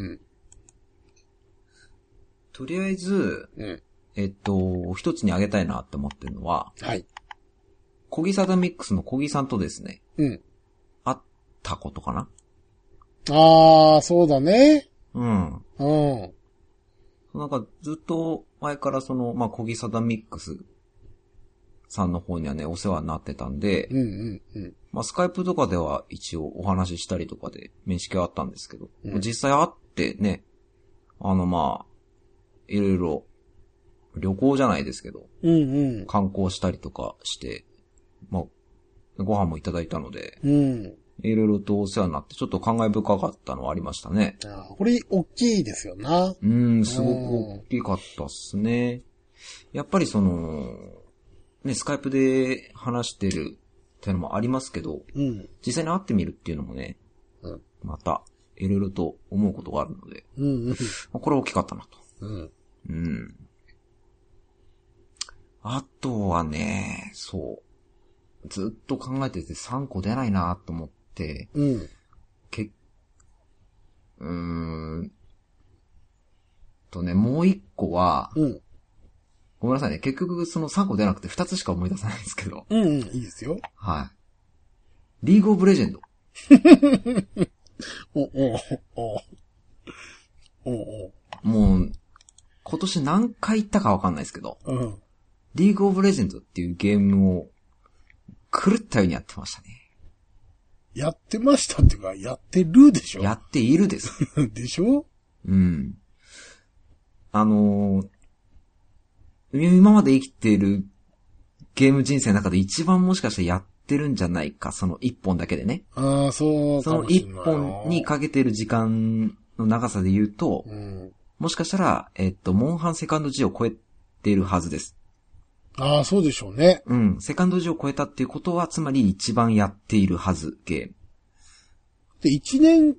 とりあえず、
うん。
えっと、一つにあげたいなって思ってるのは、
はい。
コギサダミックスのコギさんとですね。
うん。
会ったことかな？
あー、そうだね。
うん。
うん。
なんかずっと前からその、まあ、コギサダミックスさんの方にはね、お世話になってたんで、
うんうんうん。
まあ、スカイプとかでは一応お話ししたりとかで面識はあったんですけど、
うん、
実際会ってね、あのまあ、いろいろ旅行じゃないですけど、
うんうん、
観光したりとかして、まあ、ご飯もいただいたので、
うん、
いろいろとお世話になって、ちょっと感慨深かったのはありましたね。
あ、これ、大きいですよな。
うん、すごく大きかったっすね。やっぱりその、ね、スカイプで話してるっていうのもありますけど、
うん、
実際に会ってみるっていうのもね、
うん、
また、いろいろと思うことがあるので、
うんうん、
これは大きかったなと。
うん。
うん。あとはね、そう。ずっと考えててさんこ出ないなと思って、
うん。
け、うーん。とね、もういっこは、
うん。
ごめんなさいね。結局そのさんこ出なくてふたつしか思い出せないんですけど。
うんうん、いいですよ。
はい。リーグオブレジェンド。
お、お、お、お、お。
もう、今年何回行ったかわかんないですけど、
うん。
リーグオブレジェンドっていうゲームを狂ったようにやってましたね。
やってましたっていうか、やってるでしょ？
やっているです。
でしょ？
うん。あのー、今まで生きているゲーム人生の中で一番もしかしてやってるんじゃないか、その一本だけでね。
ああ、そうかもしれない。
その一本にかけてる時間の長さで言うと、
うん、
もしかしたら、えっと、モンハンセカンド G を超えているはずです。
ああ、そうでしょうね。
うん。セカンド G を超えたっていうことは、つまり一番やっているはず、ゲーム。
で、一年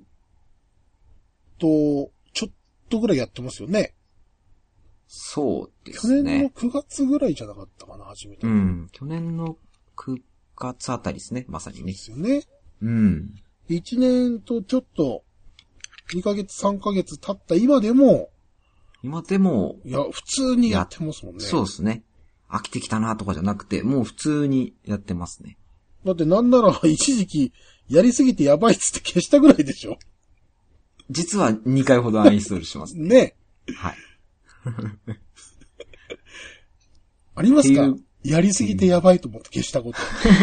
と、ちょっとぐらいやってますよね。
そうですね。
去年のくがつぐらいじゃなかったかな、始めた。
うん。去年のくがつあたりですね、まさにね。
ですよね。
うん。
一年とちょっと、にかげつ、さんかげつ経った今でも、
今でも、
いや、普通にやってますもんね。
そうですね。飽きてきたなとかじゃなくて、もう普通にやってますね。
だってなんなら一時期、やりすぎてやばいっつって消したぐらいでしょ？
実はにかいほどアンインストールしますね。
ね。
はい。
ありますか？やりすぎてやばいと思って消したこと。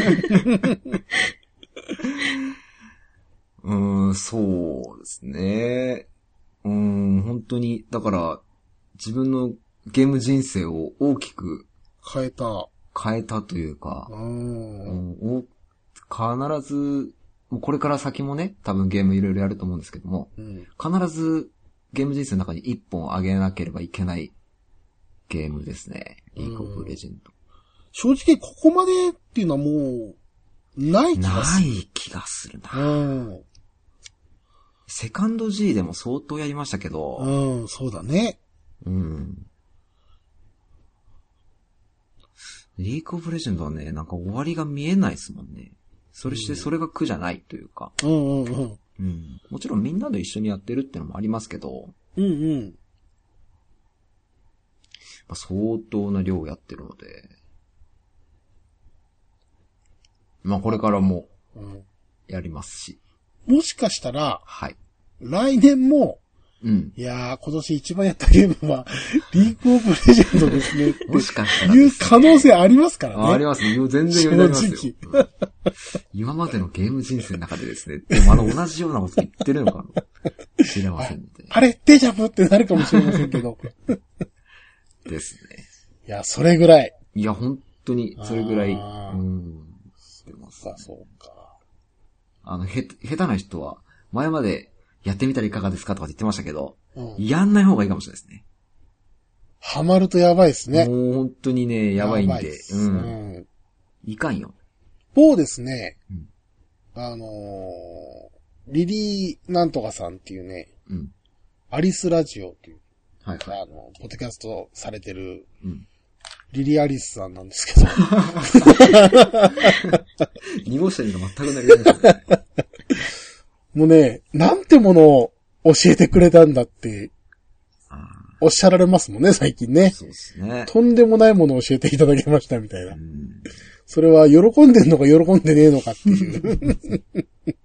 うーん、そうですね。うーん、本当に、だから、自分のゲーム人生を大きく
変えた。
変えたというか、
うん、
うん、必ず、これから先もね、多分ゲームいろいろやると思うんですけども、
うん、
必ずゲーム人生の中に一本あげなければいけないゲームですね。リーグオブレジェンド。
正直ここまでっていうのはもう、ない気がする。
ない気がするな。
うん。
セカンド G でも相当やりましたけど。
うん、そうだね。
うん。リーグオブレジェンドはね、なんか終わりが見えないですもんね。それしてそれが苦じゃないというか。
うんうんうん。
うん。もちろんみんなで一緒にやってるってのもありますけど。
うんうん。
まあ、相当な量やってるので。まあこれからもやりますし。
もしかしたら、
はい。
来年も、
うん。
いやー、今年一番やったゲームは、リーグオブレジェンドですね。
もしかしたら、
いう可能性ありますからね。
あ, ありますね。全然余裕ありますよ。
正直
今までのゲーム人生の中でですね。でもあの同じようなこと言ってるのかもしれませんので。
あれデジャブってなるかもしれませんけど。
ですね。
いや、それぐらい。
いや、本当に、それぐらい。うん。
してますね。そうか。
あの、へ、下手な人は、前までやってみたらいかがですかとかって言ってましたけど、
うん、
やんない方がいいかもしれないですね。
ハマるとやばいですね。
もう本当にね、やばいんで。
うん。うん、
いかんよ。
某ですね、
うん、
あのー、リリーなんとかさんっていうね、
うん、
アリスラジオっていう、
はいはい、
あの、ポッドキャストされてる、
うん、
リリアリスさんなんですけど。
に号車には全くなりないですね。
もうね、なんてものを教えてくれたんだって、おっしゃられますもんね、最近ね。
そうですね。
とんでもないものを教えていただきましたみたいな。それは喜んでんのか喜んでねえのかっていう。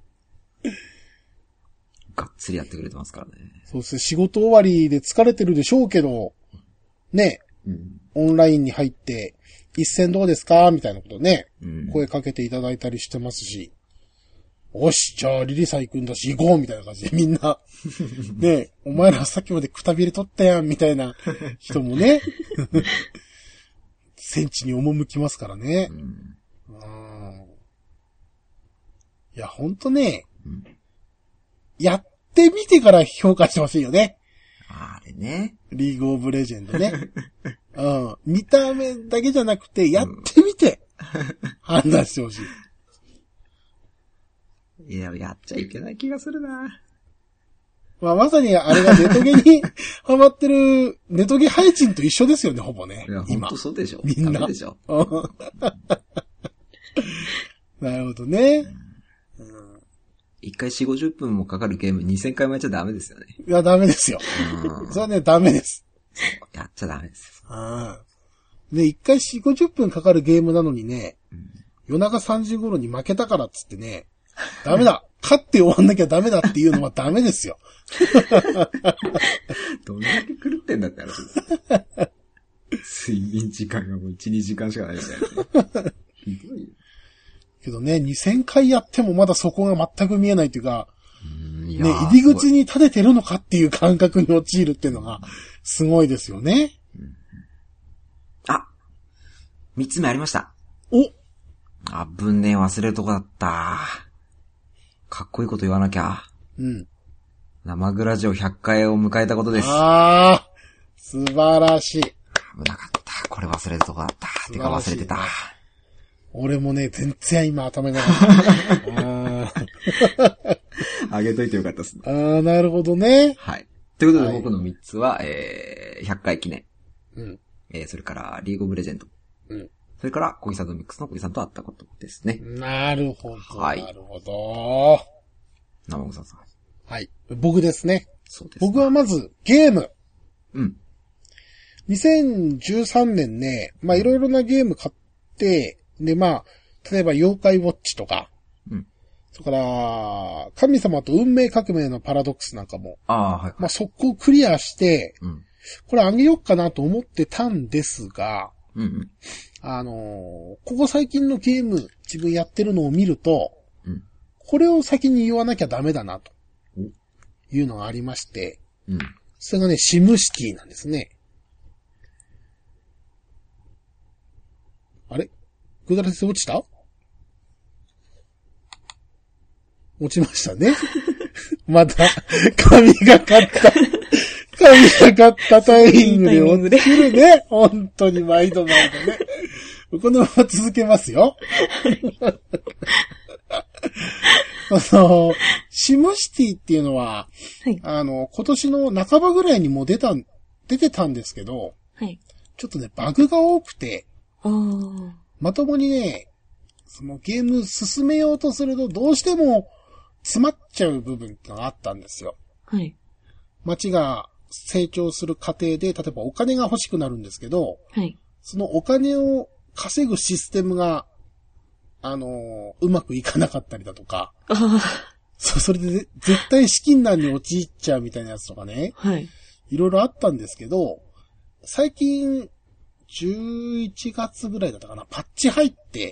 がっつりやってくれてますからね。
そうですね、仕事終わりで疲れてるでしょうけど、ね、うん、オンラインに入って、一戦どうですかみたいなことね、うん、声かけていただいたりしてますし、おし、じゃあリリサ行くんだし行こうみたいな感じでみんな、ね、お前らさっきまでくたびれとったやんみたいな人もね、戦地に赴きますからね。うん、いや、ほんとね、うん、やってみてから評価してほしいよね。
あれね。
リーグオブレジェンドね。うん。見た目だけじゃなくて、やってみて、判断してほし
い。いや、やっちゃいけない気がするな。
まあ、まさにあれがネトゲにハマってる、ネトゲ配信と一緒ですよね、ほぼね。
いや、今。ほんとそうでしょ。
みんな。
ダメでしょ。
なるほどね。
一回四五十分もかかるゲームにせんかいもやっちゃダメですよね。
いや、ダメですよ。それはね、ダメです。
やっちゃダメです
よ。で、一回四五十分かかるゲームなのにね、うん、夜中さんじ頃に負けたからっつってね、ダメだ勝って終わんなきゃダメだっていうのはダメですよ。
どんだけ狂ってんだって話です。睡眠時間がもういち、にじかんしかないみたいな、ね。ひどいよ。
けどね、にせんかいやってもまだそこが全く見えないっていうか、ね、入り口に立ててるのかっていう感覚に陥るっていうのが、すごいですよね。うん、
あ三つ目ありました。
お
あぶねえ忘れるとこだった。かっこいいこと言わなきゃ。うん。生グラジオひゃっかいを迎えたことです。
ああ素晴らしい。危
なかった。これ忘れるとこだった。てか忘れてた。
俺もね、全然今頭になかった。
あげといてよかったですね。
ああ、なるほどね。
はい。ということで、はい、僕のみっつは、えー、ひゃっかい記念。
うん。
えー、それから、リーグオブレジェンド。うん。それから、コギサドミックスのコギさんと会ったことですね。
なるほど。はい。なるほど。
生臭さん。
はい。僕ですね。
そうです、ね。
僕はまず、ゲーム。
うん。
にせんじゅうさんねんね、まあ、いろいろなゲーム買って、で、まあ、例えば、妖怪ウォッチとか、うん。それから、神様と運命革命のパラドックスなんかも、
ああ、はい、はい。
まあ、そこをクリアして、うん。これあげようかなと思ってたんですが、
うん、うん。
あのー、ここ最近のゲーム、自分やってるのを見ると、うん。これを先に言わなきゃダメだな、というのがありまして、うん。それがね、シムシティなんですね。あれグーダラ先生落ちた落ちましたね。また、神がかった。神がかったタイミングで落ちるね。本当に毎度毎度ね。このまま続けますよ。その、シムシティっていうのは、はい、あの、今年の半ばぐらいにもう出た、出てたんですけど、
はい、
ちょっとね、バグが多くて、
あー
まともにね、そのゲーム進めようとするとどうしても詰まっちゃう部分ってのがあったんですよ。
はい。
街が成長する過程で、例えばお金が欲しくなるんですけど、
はい。
そのお金を稼ぐシステムが、あの、うまくいかなかったりだとか、
ああ。
そ、それで絶対資金難に陥っちゃうみたいなやつとかね、
はい。
いろいろあったんですけど、最近、じゅういちがつぐらいだったかな、パッチ入って、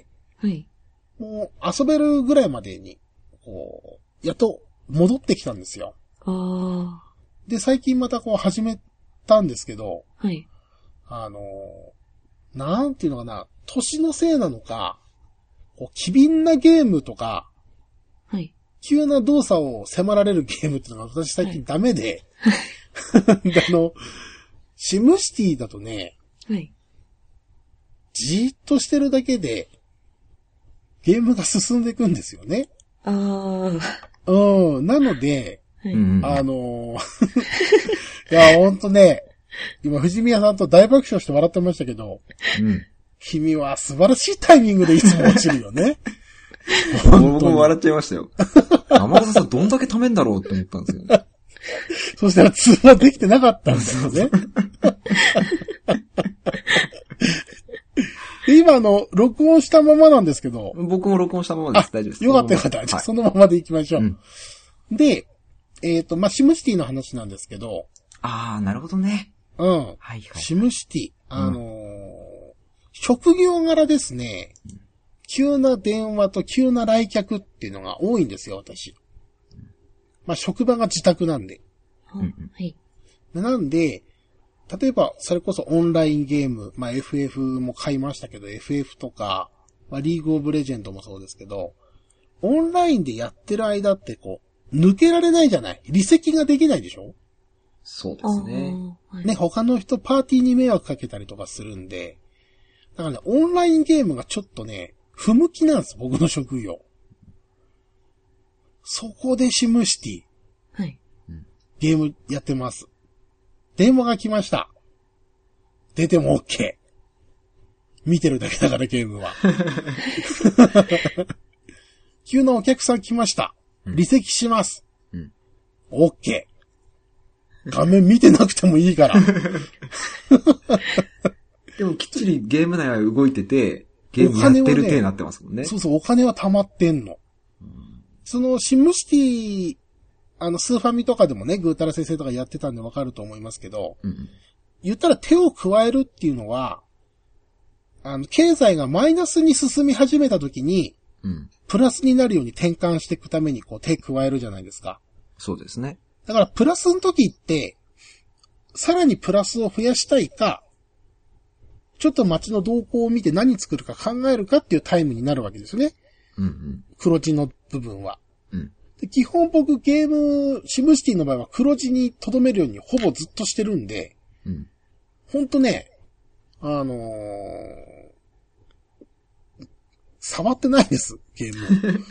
はい。
もう遊べるぐらいまでに、こう、やっと戻ってきたんですよ。
ああ。
で、最近またこう始めたんですけど、
はい。
あの、なんていうのかな、年のせいなのか、こう機敏なゲームとか、
はい。
急な動作を迫られるゲームっていうのが私最近ダメで、はい、あの、シムシティだとね、
はい。
じーっとしてるだけで、ゲームが進んでいくんですよね。
ああ。
うん。なので、
はい、
あのー、いや、ほんとね、 今、藤宮さんと大爆笑して笑ってましたけど、
うん。
君は素晴らしいタイミングでいつも落ちるよね。
僕も笑っちゃいましたよ。山田さんどんだけ貯めんだろうって思ったんですよね。
そしたら通話できてなかったんだよね。で今あの、録音したままなんですけど。
僕も録音したままです。大丈夫です。
よかったよかった。じゃあそのままで行きましょう。
うん、
で、えっ、ー、と、まあ、シムシティの話なんですけど。
あー、なるほどね。
うん。
はいはい。
シムシティ。あのーうん、職業柄ですね、急な電話と急な来客っていうのが多いんですよ、私。まあ、職場が自宅なんで。
うん、はい。
なんで、例えば、それこそオンラインゲーム、まあ、エフエフ も買いましたけど、エフエフ とか、まあ、リーグオブレジェンドもそうですけど、オンラインでやってる間ってこう、抜けられないじゃない？離席ができないでしょ？
そうですね。
はい、ね、他の人パーティーに迷惑かけたりとかするんで、だからね、オンラインゲームがちょっとね、不向きなんです、僕の職業。そこでシムシティ。
はい。
ゲームやってます。電話が来ました。出ても OK。見てるだけだからゲームは。急なお客さん来ました。離席します。うん、OK。画面見てなくてもいいから。
でもきっちりゲーム内は動いてて、ゲームやってる手になってますもんね。
そうそう、お金は溜まってんの。うん、そのシムシティ、あの、スーファミとかでもね、ぐーたら先生とかやってたんでわかると思いますけど、うん、言ったら手を加えるっていうのは、あの、経済がマイナスに進み始めた時に、うん、プラスになるように転換していくためにこう手加えるじゃないですか。
そうですね。
だからプラスの時って、さらにプラスを増やしたいか、ちょっと街の動向を見て何作るか考えるかっていうタイムになるわけですよね。うんうん、黒字の部分は。うんで基本僕ゲーム、シムシティの場合は黒字に留めるようにほぼずっとしてるんで、うん、ほんとね、あのー、触ってないです、ゲーム。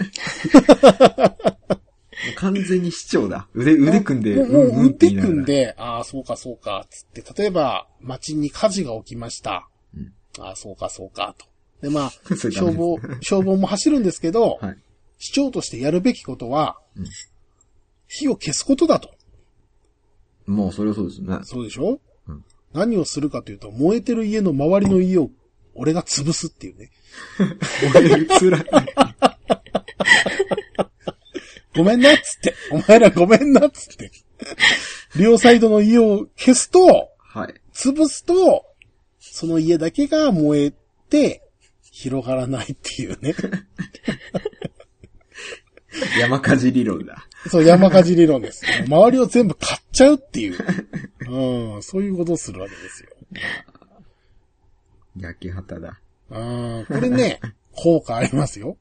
完全に市長だ。腕、腕組んで、
もう、うん、腕組んで、ああ、そうかそうか、つって、例えば、街に火事が起きました。うん、ああ、そうかそうか、と。で、まあ、消防、消防も走るんですけど、はい市長としてやるべきことは、うん、火を消すことだと。
もうそれはそうですね。
そうでしょ、うん、何をするかというと、燃えてる家の周りの家を俺が潰すっていうね。
燃えるつらい。
ごめんなっつって。お前らごめんなっつって。両サイドの家を消すと、はい、潰すと、その家だけが燃えて、広がらないっていうね。
山火事理論だ。
そう、山火事理論です。周りを全部買っちゃうっていう。うん、そういうことをするわけですよ。
焼き畑だ。
うん、これね、効果ありますよ。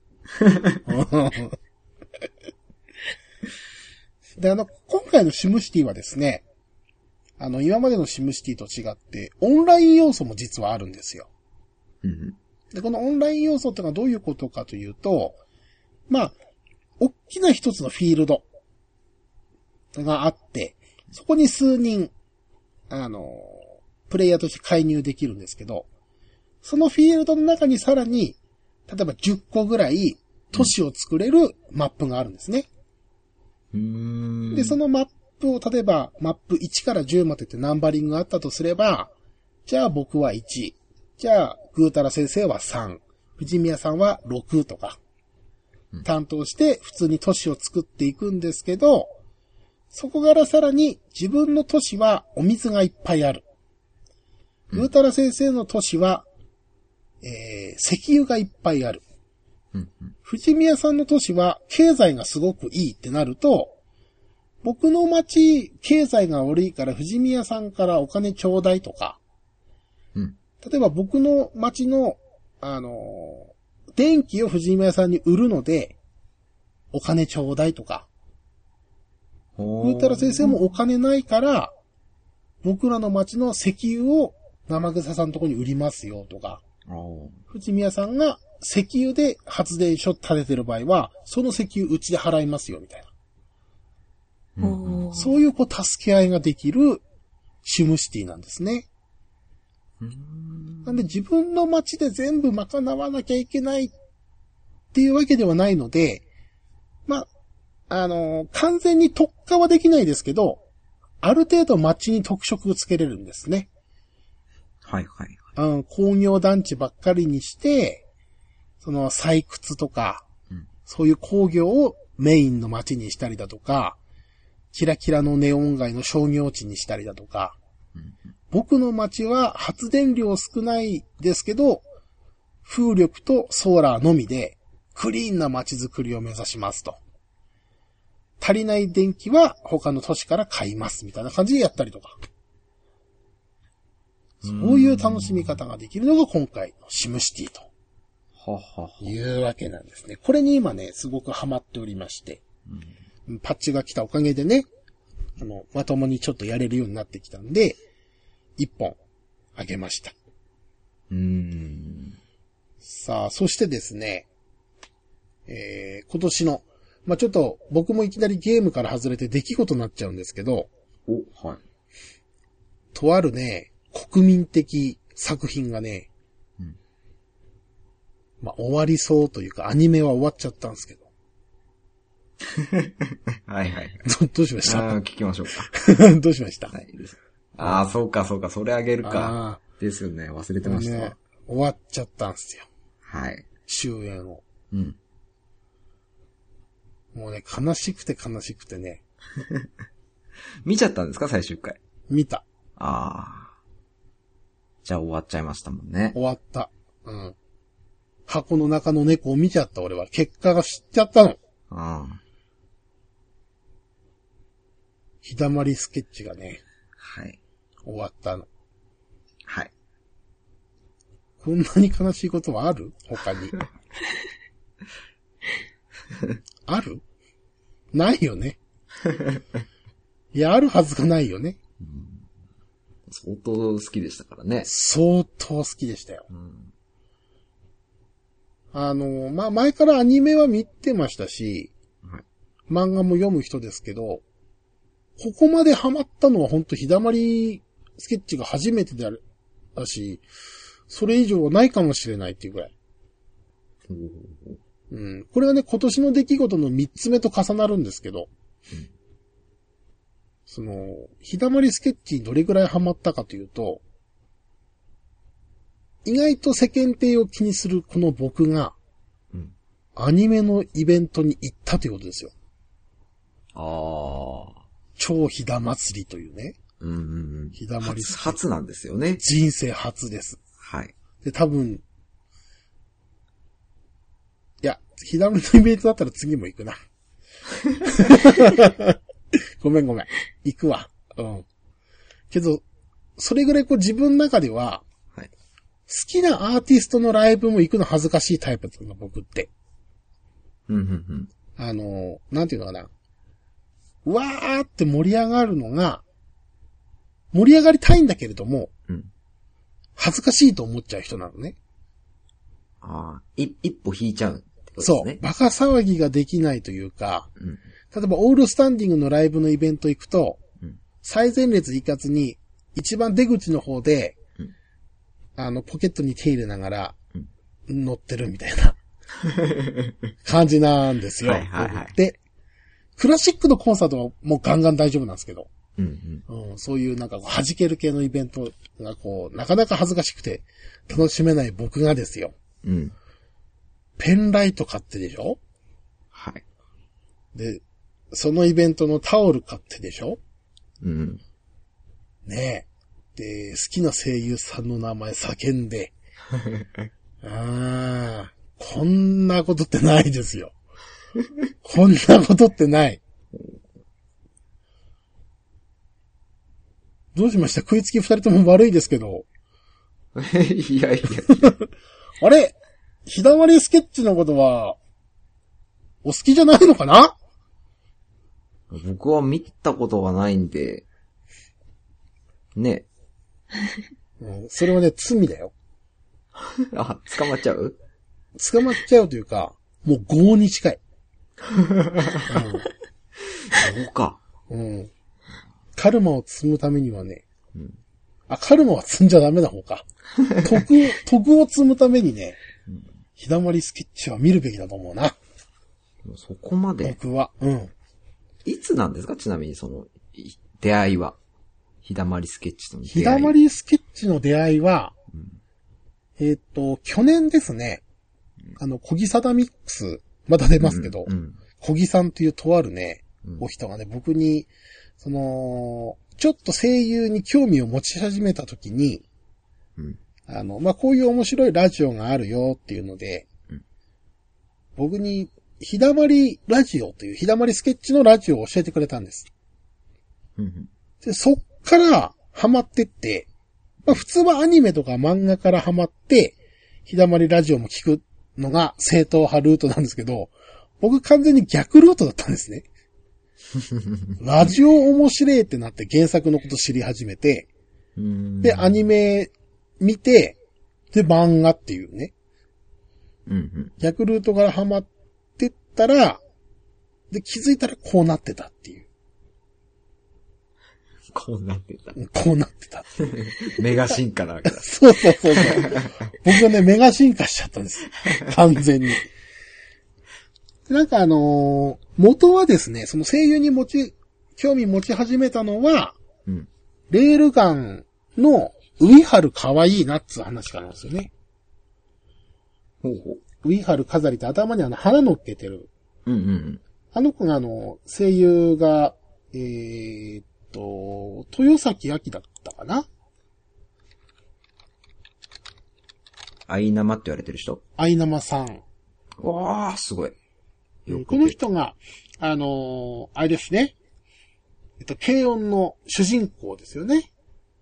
で、あの、今回のシムシティはですね、あの、今までのシムシティと違って、オンライン要素も実はあるんですよ。うん、で、このオンライン要素ってのはどういうことかというと、まあ、大きな一つのフィールドがあって、そこに数人、あの、プレイヤーとして介入できるんですけど、そのフィールドの中にさらに、例えばじゅっこぐらい都市を作れるマップがあるんですね。うーんで、そのマップを、例えばマップいちからじゅうまでってナンバリングがあったとすれば、じゃあ僕はいち、じゃあぐーたら先生はさん、藤宮さんはろくとか、担当して普通に都市を作っていくんですけど、そこからさらに自分の都市はお水がいっぱいある。ぐーたら先生の都市は、えー、石油がいっぱいある。藤宮さんの都市は経済がすごくいいってなると、僕の町経済が悪いから藤宮さんからお金ちょうだいとか、例えば僕の町の、あのー、電気を藤宮さんに売るので、お金ちょうだいとか。ぐーたら先生もお金ないから、僕らの町の石油を生草さんのとこに売りますよとか。藤宮さんが石油で発電所建ててる場合は、その石油うちで払いますよみたいな。うん、そういうこう助け合いができるシムシティなんですね。
うーん
なんで自分の街で全部賄わなきゃいけないっていうわけではないので、まあ、あのー、完全に特化はできないですけど、ある程度街に特色をつけれるんですね。
はいはい。
うん、工業団地ばっかりにして、その採掘とか、うん、そういう工業をメインの街にしたりだとか、キラキラのネオン街の商業地にしたりだとか、うん、僕の街は発電量少ないですけど、風力とソーラーのみでクリーンな街づくりを目指しますと。足りない電気は他の都市から買いますみたいな感じでやったりとか。そういう楽しみ方ができるのが今回のシムシティと。
ははは。
いうわけなんですね。これに今ね、すごくハマっておりまして。うん、パッチが来たおかげでね、あの、まともにちょっとやれるようになってきたんで、一本あげました。
うーん。
さあ、そしてですね、えー、今年の、まあ、ちょっと僕もいきなりゲームから外れて出来事になっちゃうんですけど、
お、はい。
とあるね、国民的作品がね、うん、まあ、終わりそうというか、アニメは終わっちゃったんですけど。
はいはい。
ど, どうしました
あ聞きましょうか。
どうしました、
はい、ああ、そうかそうか、それあげるか。ですよね、忘れてました、
ね。終わっちゃったんですよ。
はい。
終演を。
うん。
もうね、悲しくて悲しくてね。
見ちゃったんですか、最終回。
見た。
ああ。じゃあ終わっちゃいましたもんね。
終わった。うん。箱の中の猫を見ちゃった俺は。結果が知っちゃったの。
ああ。
ひだまりスケッチがね。
はい。
終わったの。
はい。
こんなに悲しいことはある？他に。ある？ないよね。いや、あるはずがないよね。
うん、相当好きでしたからね。
相当好きでしたよ。
うん、
あの、まあ、前からアニメは見てましたし、
はい、
漫画も読む人ですけど、ここまでハマったのはほんとひだまりスケッチが初めてである、だし、それ以上はないかもしれないっていうぐらい。うん、これはね、今年の出来事の三つ目と重なるんですけど、うん、その、ひだまりスケッチにどれぐらいハマったかというと、意外と世間体を気にするこの僕が、うん、アニメのイベントに行ったということですよ。
ああ。
超ひだ祭りというね。
うんうんうん。
ひだまりスケッチ。
初なんですよね。
人生初です。
はい。
で、多分、いや、ひだまりのイベントだったら次も行くな。ごめんごめん。行くわ。うん。けど、それぐらいこう自分の中では、はい、好きなアーティストのライブも行くの恥ずかしいタイプだったの、僕って。
うんうんうん。
あの、なんていうのかな。うわーって盛り上がるのが、盛り上がりたいんだけれども、うん、恥ずかしいと思っちゃう人なのね。
ああ、一歩引いちゃうってことですね。
そう。バカ騒ぎができないというか、うん、例えばオールスタンディングのライブのイベント行くと、うん、最前列行かずに、一番出口の方で、うん、あの、ポケットに手入れながら、うん、乗ってるみたいな感じなんですよ。
はいはいはい。
で、クラシックのコンサートはもうガンガン大丈夫なんですけど、
うんうん
うん、そういうなんかこう弾ける系のイベントがこう、なかなか恥ずかしくて楽しめない僕がですよ。
うん、
ペンライト買ってでしょ？
はい。
で、そのイベントのタオル買ってでしょ？
うん。
ねえ。で、好きな声優さんの名前叫んで。ああ、こんなことってないですよ。こんなことってない。どうしました？食いつき二人とも悪いですけど。
いやいやいや。
あれ？ひだまりスケッチのことは、お好きじゃないのかな？
僕は見たことがないんで、ね。
うん、それはね、罪だよ。
あ、捕まっちゃう？
捕まっちゃうというか、もう業に近い。うん、
そうか。
うん。カルマを積むためにはね、 うん、あ、カルマは積んじゃダメな方か。徳、徳を積むためにね、うん、ひだまりスケッチは見るべきだと思うな。
そこまで。
僕は。うん。
いつなんですか？ちなみにその、出会いは。ひだまりスケッチとの出会い。
ひだまりスケッチの出会いは、うん、えっと、去年ですね。あの、小木サダミックス、また出ますけど、うんうん、小木さんというとあるね、うん、お人がね、僕に、その、ちょっと声優に興味を持ち始めたときに、うん、あの、まあ、こういう面白いラジオがあるよっていうので、うん、僕に、ひだまりラジオという、ひだまりスケッチのラジオを教えてくれたんです。うん、でそっからハマってって、まあ、普通はアニメとか漫画からハマって、ひだまりラジオも聞くのが正統派ルートなんですけど、僕完全に逆ルートだったんですね。ラジオ面白いってなって原作のこと知り始めて、で、アニメ見て、で、漫画っていうね。うんうん、逆ルートからハマってったら、で、気づいたらこうなってたっていう。
こうなってた。
こうなってた。
メガ進化なわけだ。
そうそうそうそう。僕はね、メガ進化しちゃったんです。完全に。なんかあのー、元はですね、その声優に持ち、興味持ち始めたのは、うん、レールガンのウィハル可愛いなっつう話からなんですよね。ほうほう。ウィハル飾りって頭にあの花乗っけてる。うんうんうん。あの子があの、声優が、えーっと、豊崎明だったかな？
アイナマって言われてる人？
アイナマさん。
わー、すごい。
この人が、あのー、あれですね。えっと、軽音の主人公ですよね。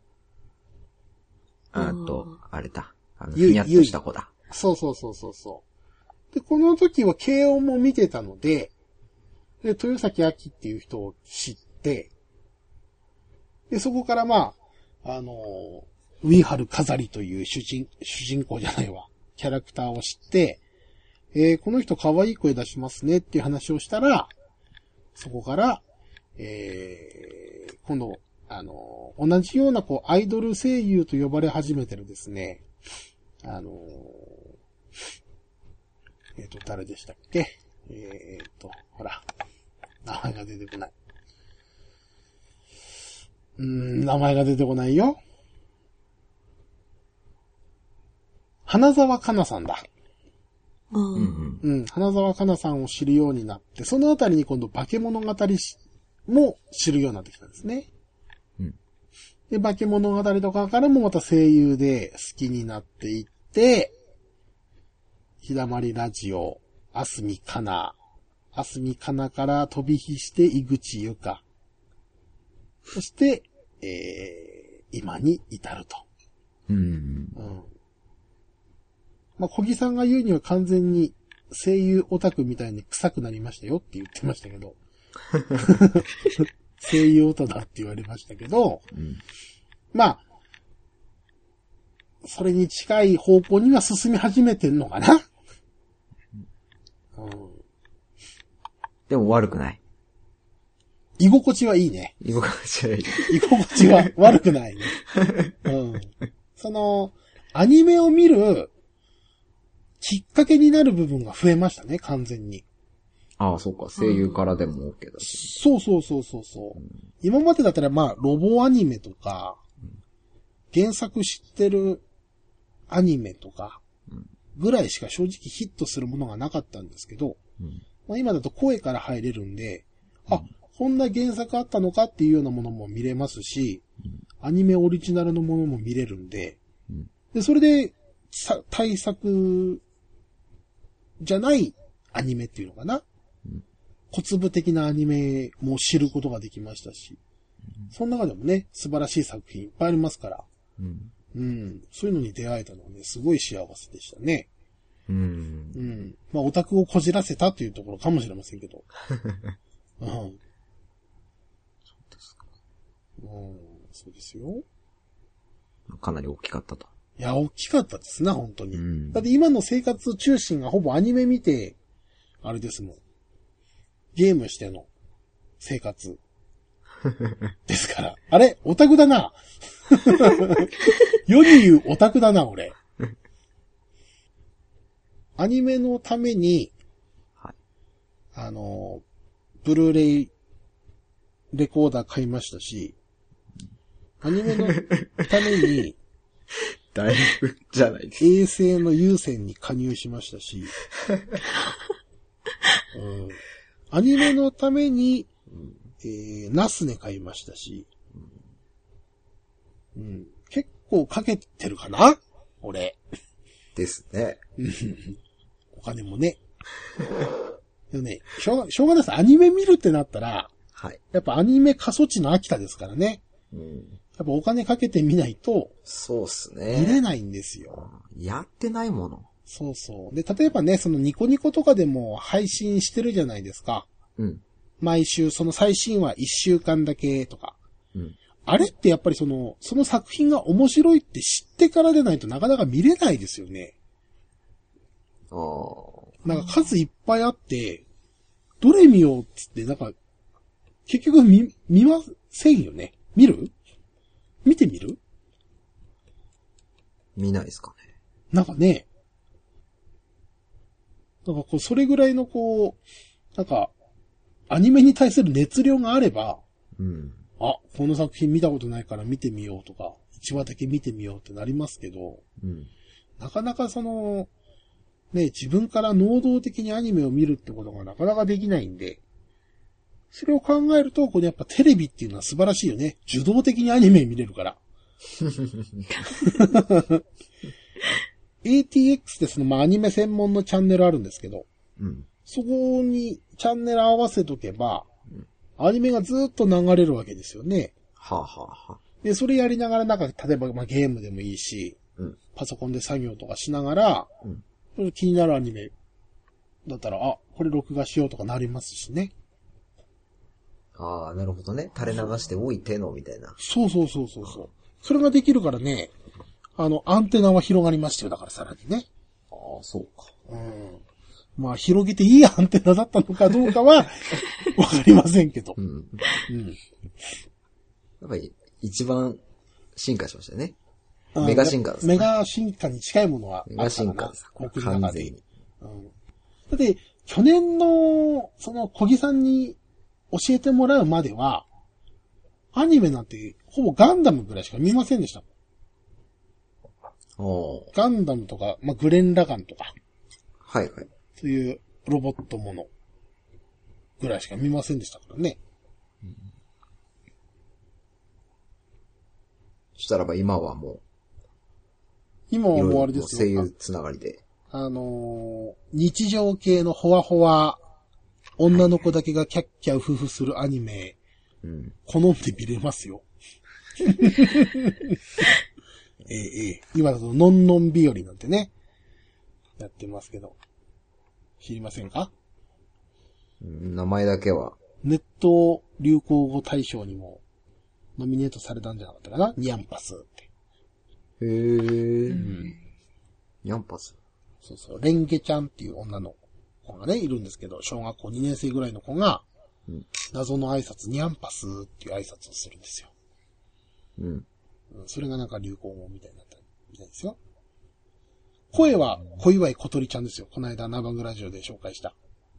あと、あれだ。あの、ふにゃっとした子だ。
そうそうそうそうそう。で、この時は軽音も見てたので、で、豊崎明っていう人を知って、で、そこからまあ、あのー、ウィハル飾りという主人、主人公じゃないわ。キャラクターを知って、えー、この人可愛い声出しますねっていう話をしたら、そこから、えー、今度、あの、同じようなこう、アイドル声優と呼ばれ始めてるですね、あの、えっと、誰でしたっけ？えっと、ほら、名前が出てこない。うーん、名前が出てこないよ。花沢香菜さんだ。うん、うん。花沢香菜さんを知るようになって、そのあたりに今度化け物語も知るようになってきたんですね。うん、で、化け物語とかからもまた声優で好きになっていって、ひだまりラジオ、あすみかな、あすみかなから飛び火して井口ゆか。そして、えー、今に至ると。うん。うんまあ、小木さんが言うには完全に声優オタクみたいに臭くなりましたよって言ってましたけど。声優オタだって言われましたけど、うん、まあ、それに近い方向には進み始めてんのかな、うん、
でも悪くない。
居心地はいいね。
居心地はいい。
居心地は悪くないね。うん、その、アニメを見るきっかけになる部分が増えましたね、完全に。
ああ、そうか。声優からでも OK だ
し、うん。そうそうそうそうそう、うん。今までだったらまあ、ロボアニメとか、うん、原作知ってるアニメとか、ぐらいしか正直ヒットするものがなかったんですけど、うんまあ、今だと声から入れるんで、うん、あ、こんな原作あったのかっていうようなものも見れますし、うん、アニメオリジナルのものも見れるんで、うん、で、それで、対策、じゃないアニメっていうのかな、うん、小粒的なアニメも知ることができましたし、うん、その中でもね、素晴らしい作品いっぱいありますから、うんうん、そういうのに出会えたのはね、すごい幸せでしたね。うん。うん。まあ、オタクをこじらせたというところかもしれませんけど。うん。そうですか。うん、そうですよ。
かなり大きかったと。
いや、大きかったですな、本当に。うん、だって今の生活中心がほぼアニメ見て、あれですもん。ゲームしての生活。ですから。あれオタクだな。 世に言うオタクだな、俺。アニメのために、
はい、
あの、ブルーレイレコーダー買いましたし、アニメのために、
だいぶじゃないです。
衛星の有線に加入しましたし、うん、アニメのために、うんえー、ナスネ買いましたし、うん、結構かけてるかな俺。
ですね。
お金もね。でもね、しょうが、しょうがないです。アニメ見るってなったら、
はい。
やっぱアニメ過疎地の秋田ですからね。うん、やっぱお金かけてみないと、
そうっすね。
見れないんですよ。
やってないもの。
そうそう。で、例えばね、そのニコニコとかでも配信してるじゃないですか。うん。毎週その最新話いっしゅうかんだけとか。うん。あれってやっぱりその、その作品が面白いって知ってからでないとなかなか見れないですよね。ああ。なんか数いっぱいあって、どれ見ようっつって、なんか、結局見、見ませんよね。見る？見てみる？
見ないですかね。
なんかね、なんかこう、それぐらいのこう、なんか、アニメに対する熱量があれば、うん、あ、この作品見たことないから見てみようとか、一話だけ見てみようってなりますけど、うん、なかなかその、ね、自分から能動的にアニメを見るってことがなかなかできないんで、それを考えると、これやっぱテレビっていうのは素晴らしいよね。受動的にアニメ見れるから。エーティーエックス ってその、まあ、アニメ専門のチャンネルあるんですけど、うん、そこにチャンネル合わせとけば、うん、アニメがずーっと流れるわけですよね。はあはあはあ、で、それやりながらなんか、例えば、まあ、ゲームでもいいし、うん、パソコンで作業とかしながら、うん、気になるアニメだったら、あ、これ録画しようとかなりますしね。
ああ、なるほどね。垂れ流しておいての、みたいな。
そうそうそうそうそう。それができるからね、あの、アンテナは広がりましたよ。だからさらにね。
ああ、そうか。
うん。まあ、広げていいアンテナだったのかどうかは、わかりませんけど。うん。うん。
やっぱり、一番進化しましたね。メガ進化です
ね。メガ進化に近いものは
あったかな。メガ進化です。
僕の中で。うん。だって、去年の、その、小木さんに教えてもらうまでは、アニメなんて、ほぼガンダムぐらいしか見ませんでした。ガンダムとか、まあ、グレン・ラガンとか。
はいはい。
そういうロボットものぐらいしか見ませんでしたからね。うん、
そしたらば今はもう。
今はもうあれですよ。
声優つながりで。
あのー、日常系のほわほわ、女の子だけがキャッキャウフフするアニメ、うん、好んで見れますよ。ええ、ええ、今だとのんのん日和なんてね、やってますけど。知りませんか？
名前だけは。
ネット流行語大賞にもノミネートされたんじゃなかったかな？ニャンパスって。
へー。うん、ニャンパス？
そうそう。レンゲちゃんっていう女の子がね、いるんですけど、小学校にねん生ぐらいの子が、うん、謎の挨拶、ニャンパスっていう挨拶をするんですよ。うん。それがなんか流行語みたいになったみたいですよ。声は小祝小鳥ちゃんですよ。この間ナバングラジオで紹介した。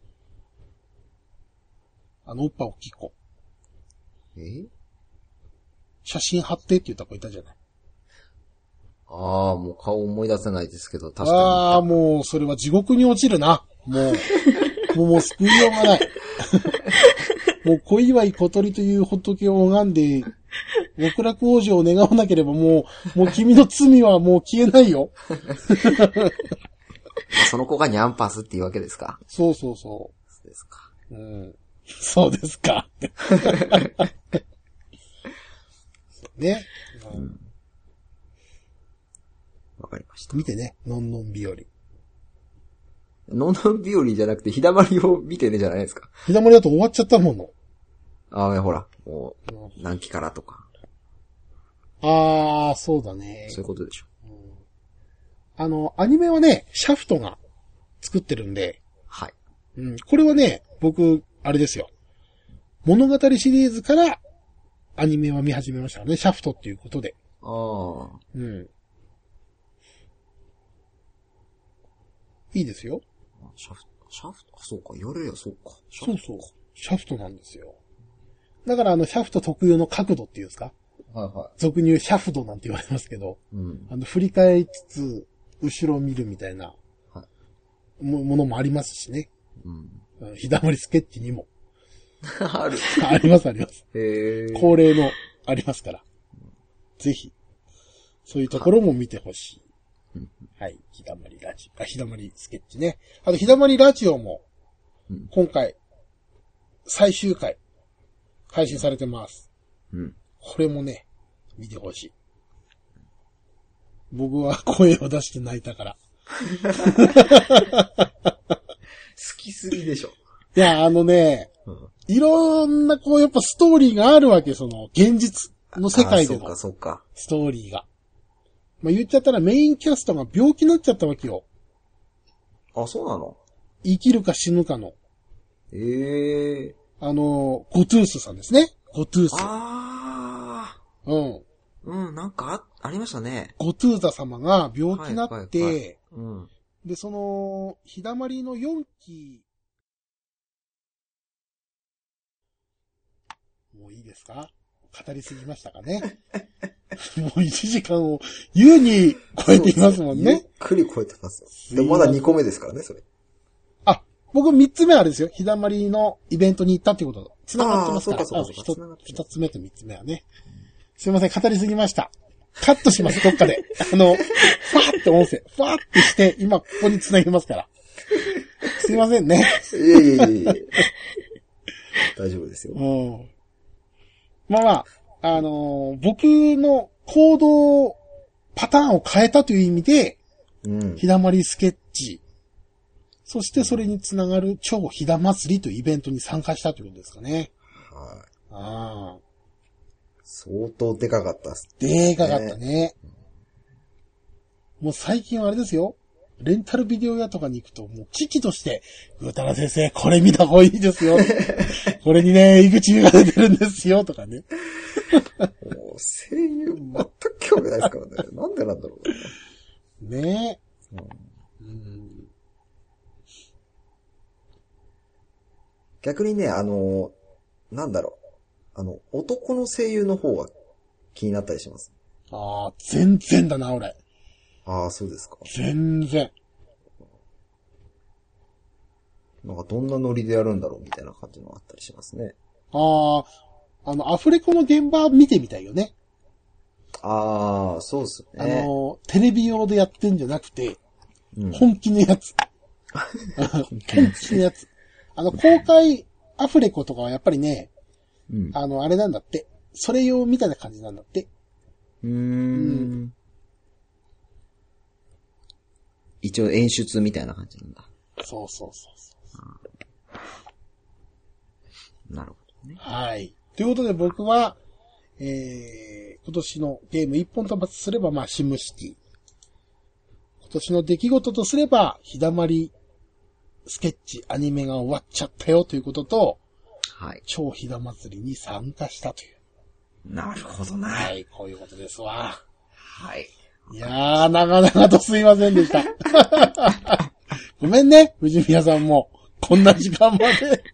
あの、おっぱ大きい子。
え？
写真貼ってって言った子いたじゃない。
ああ、もう顔思い出せないですけど、確かに。
ああ、もう、それは地獄に落ちるな。もう、もう、もう救いようがない。もう、小祝小鳥という仏を拝んで、極楽往生を願わなければもう、もう君の罪はもう消えないよ。
その子がニャンパスっていうわけですか？
そうそうそう。
そうですか。
うん。そうですか。ね。うん。
わかりました。
見てね、のんのん日和。
のんのん日和じゃなくて、ひだまりを見てねじゃないですか。
ひだまりだと終わっちゃったもの。
ああ、ほら、もう、何期からとか。
ああ、そうだね。
そういうことでしょ。うん、
あの、アニメはね、シャフトが作ってるんで。
はい。
うん、これはね、僕、あれですよ。物語シリーズからアニメは見始めましたね。シャフトっていうことで。
あ。
うん。いいですよ。
シャフト、シャフト、あ、そうか、夜や、そうか。
そうそう。シャフトなんですよ。だからあの、シャフト特有の角度っていうんですか？
はいはい。
俗に言うシャフトなんて言われますけど、
うん、
あの、振り返りつつ、後ろを見るみたいな、はい、も, ものもありますしね。うん。ひだまりスケッチにも。
ある。
ありますあります。
へー。
恒例のありますから。ぜひ、そういうところも見てほしい。はい。ひだまりラジオ。あ、ひだまりスケッチね。あと、ひだまりラジオも、今回、最終回、配信されてます。うん。これもね、見てほしい。僕は声を出して泣いたから。
好きすぎでしょ。
いや、あのね、うん、いろんなこう、やっぱストーリーがあるわけ、その、現実の世界での。そうか、そうか。ストーリーが。まあ、言っちゃったらメインキャストが病気になっちゃったわけよ。
あ、そうなの？
生きるか死ぬかの。
ええー。
あの、ゴトゥースさんですね。ゴトゥース。
ああ。
うん。
うん、なんかあ、ありましたね。
ゴトゥーザ様が病気になって、はいはいはい、
うん、
で、その、ひだまりのよんき、もういいですか？語りすぎましたかね。もういちじかんを優に超えていますもんね。
ゆっくり超えてますよ。でもまだにこめですからね、それ。
あ、僕みっつめはあれですよ。ひだまりのイベントに行ったっていうこと繋がってますから。あ、そうかそうかそうか。ひとつめとみっつめはね。すいません、語りすぎました。カットします、どっかで。あの、ファーって音声、ファーってして、今ここに繋ぎますから。すいませんね。
いえいえいえいえ。大丈夫ですよ。
うん。まあまあ、あのー、僕の行動パターンを変えたという意味で、うん、ひだまりスケッチ、そしてそれにつながる超ひだ祭りというイベントに参加したということですかね。
はい。
ああ。
相当でかかったっす、
ね。でかかったね。もう最近はあれですよ。レンタルビデオ屋とかに行くと、もう危機として、ぐーたら先生、これ見た方がいいですよ。これにね、井口優が出てるんですよ、とかね。
もう声優全く興味ないですからね。なんでなんだろ
うね。ねえ、うんうん。
逆にね、あの、なんだろう。あの、男の声優の方が気になったりします。
ああ、全然だな、俺。
ああ、そうですか。
全然。
なんかどんなノリでやるんだろうみたいな感じのあったりしますね。
ああ、あの、アフレコの現場見てみたいよね。
ああ、そうっすね。
あの、テレビ用でやってんじゃなくて、うん、本気のやつ。本気のやつ。あの、公開アフレコとかはやっぱりね、うん、あの、あれなんだって。それ用みたいな感じなんだって。
うーん。うん一応演出みたいな感じなんだ。
そうそうそうそう。
なるほどね。
はい。ということで僕は、えー、今年のゲーム一本突発すれば、まあ、シムシティ。今年の出来事とすれば、ひだまりスケッチアニメが終わっちゃったよということと、
はい。
超ひだ祭りに参加したという。
なるほどな。
はい、こういうことですわ。
はい。
いやー、長々とすいませんでした。ごめんね、藤宮さんも。こんな時間まで。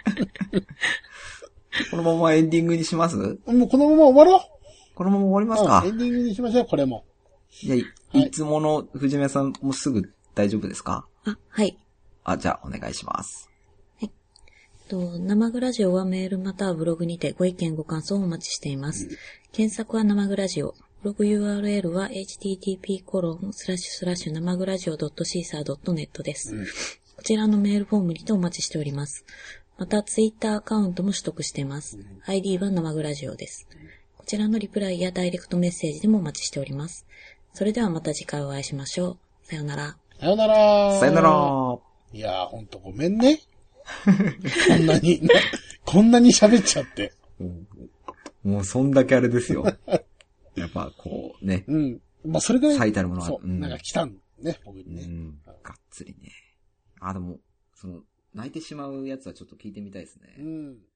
このままエンディングにします？も
うこのまま終わろう。
このまま終わりますか？
うん、エンディングにしましょう、これも。
いや、い、はい、いつもの藤宮さんもすぐ大丈夫ですか？
あ、はい。
あ、じゃあお願いします。
はい。と、生グラジオはメールまたはブログにてご意見ご感想をお待ちしています。うん、検索は生グラジオ。ブログ ユーアールエル は エイチティーティーピーコロンスラッシュスラッシュ生グラジオドットシーサードットネット です、うん。こちらのメールフォームにてお待ちしております。また、ツイッターアカウントも取得しています。うん、アイディー は生グラジオです。こちらのリプライやダイレクトメッセージでもお待ちしております。それではまた次回お会いしましょう。さよなら。
さよなら。
さよなら。
いやー、ほんとごめんね。こんなに、こんなに喋っちゃって、
うん。もうそんだけあれですよ。やっぱこうね。
うん。まあそれぐらい。
最たるものが。
そう、うん、なんか来たんね、僕にね。
うん。がっつりね。あ、でも、その、泣いてしまうやつはちょっと聞いてみたいですね。
うん。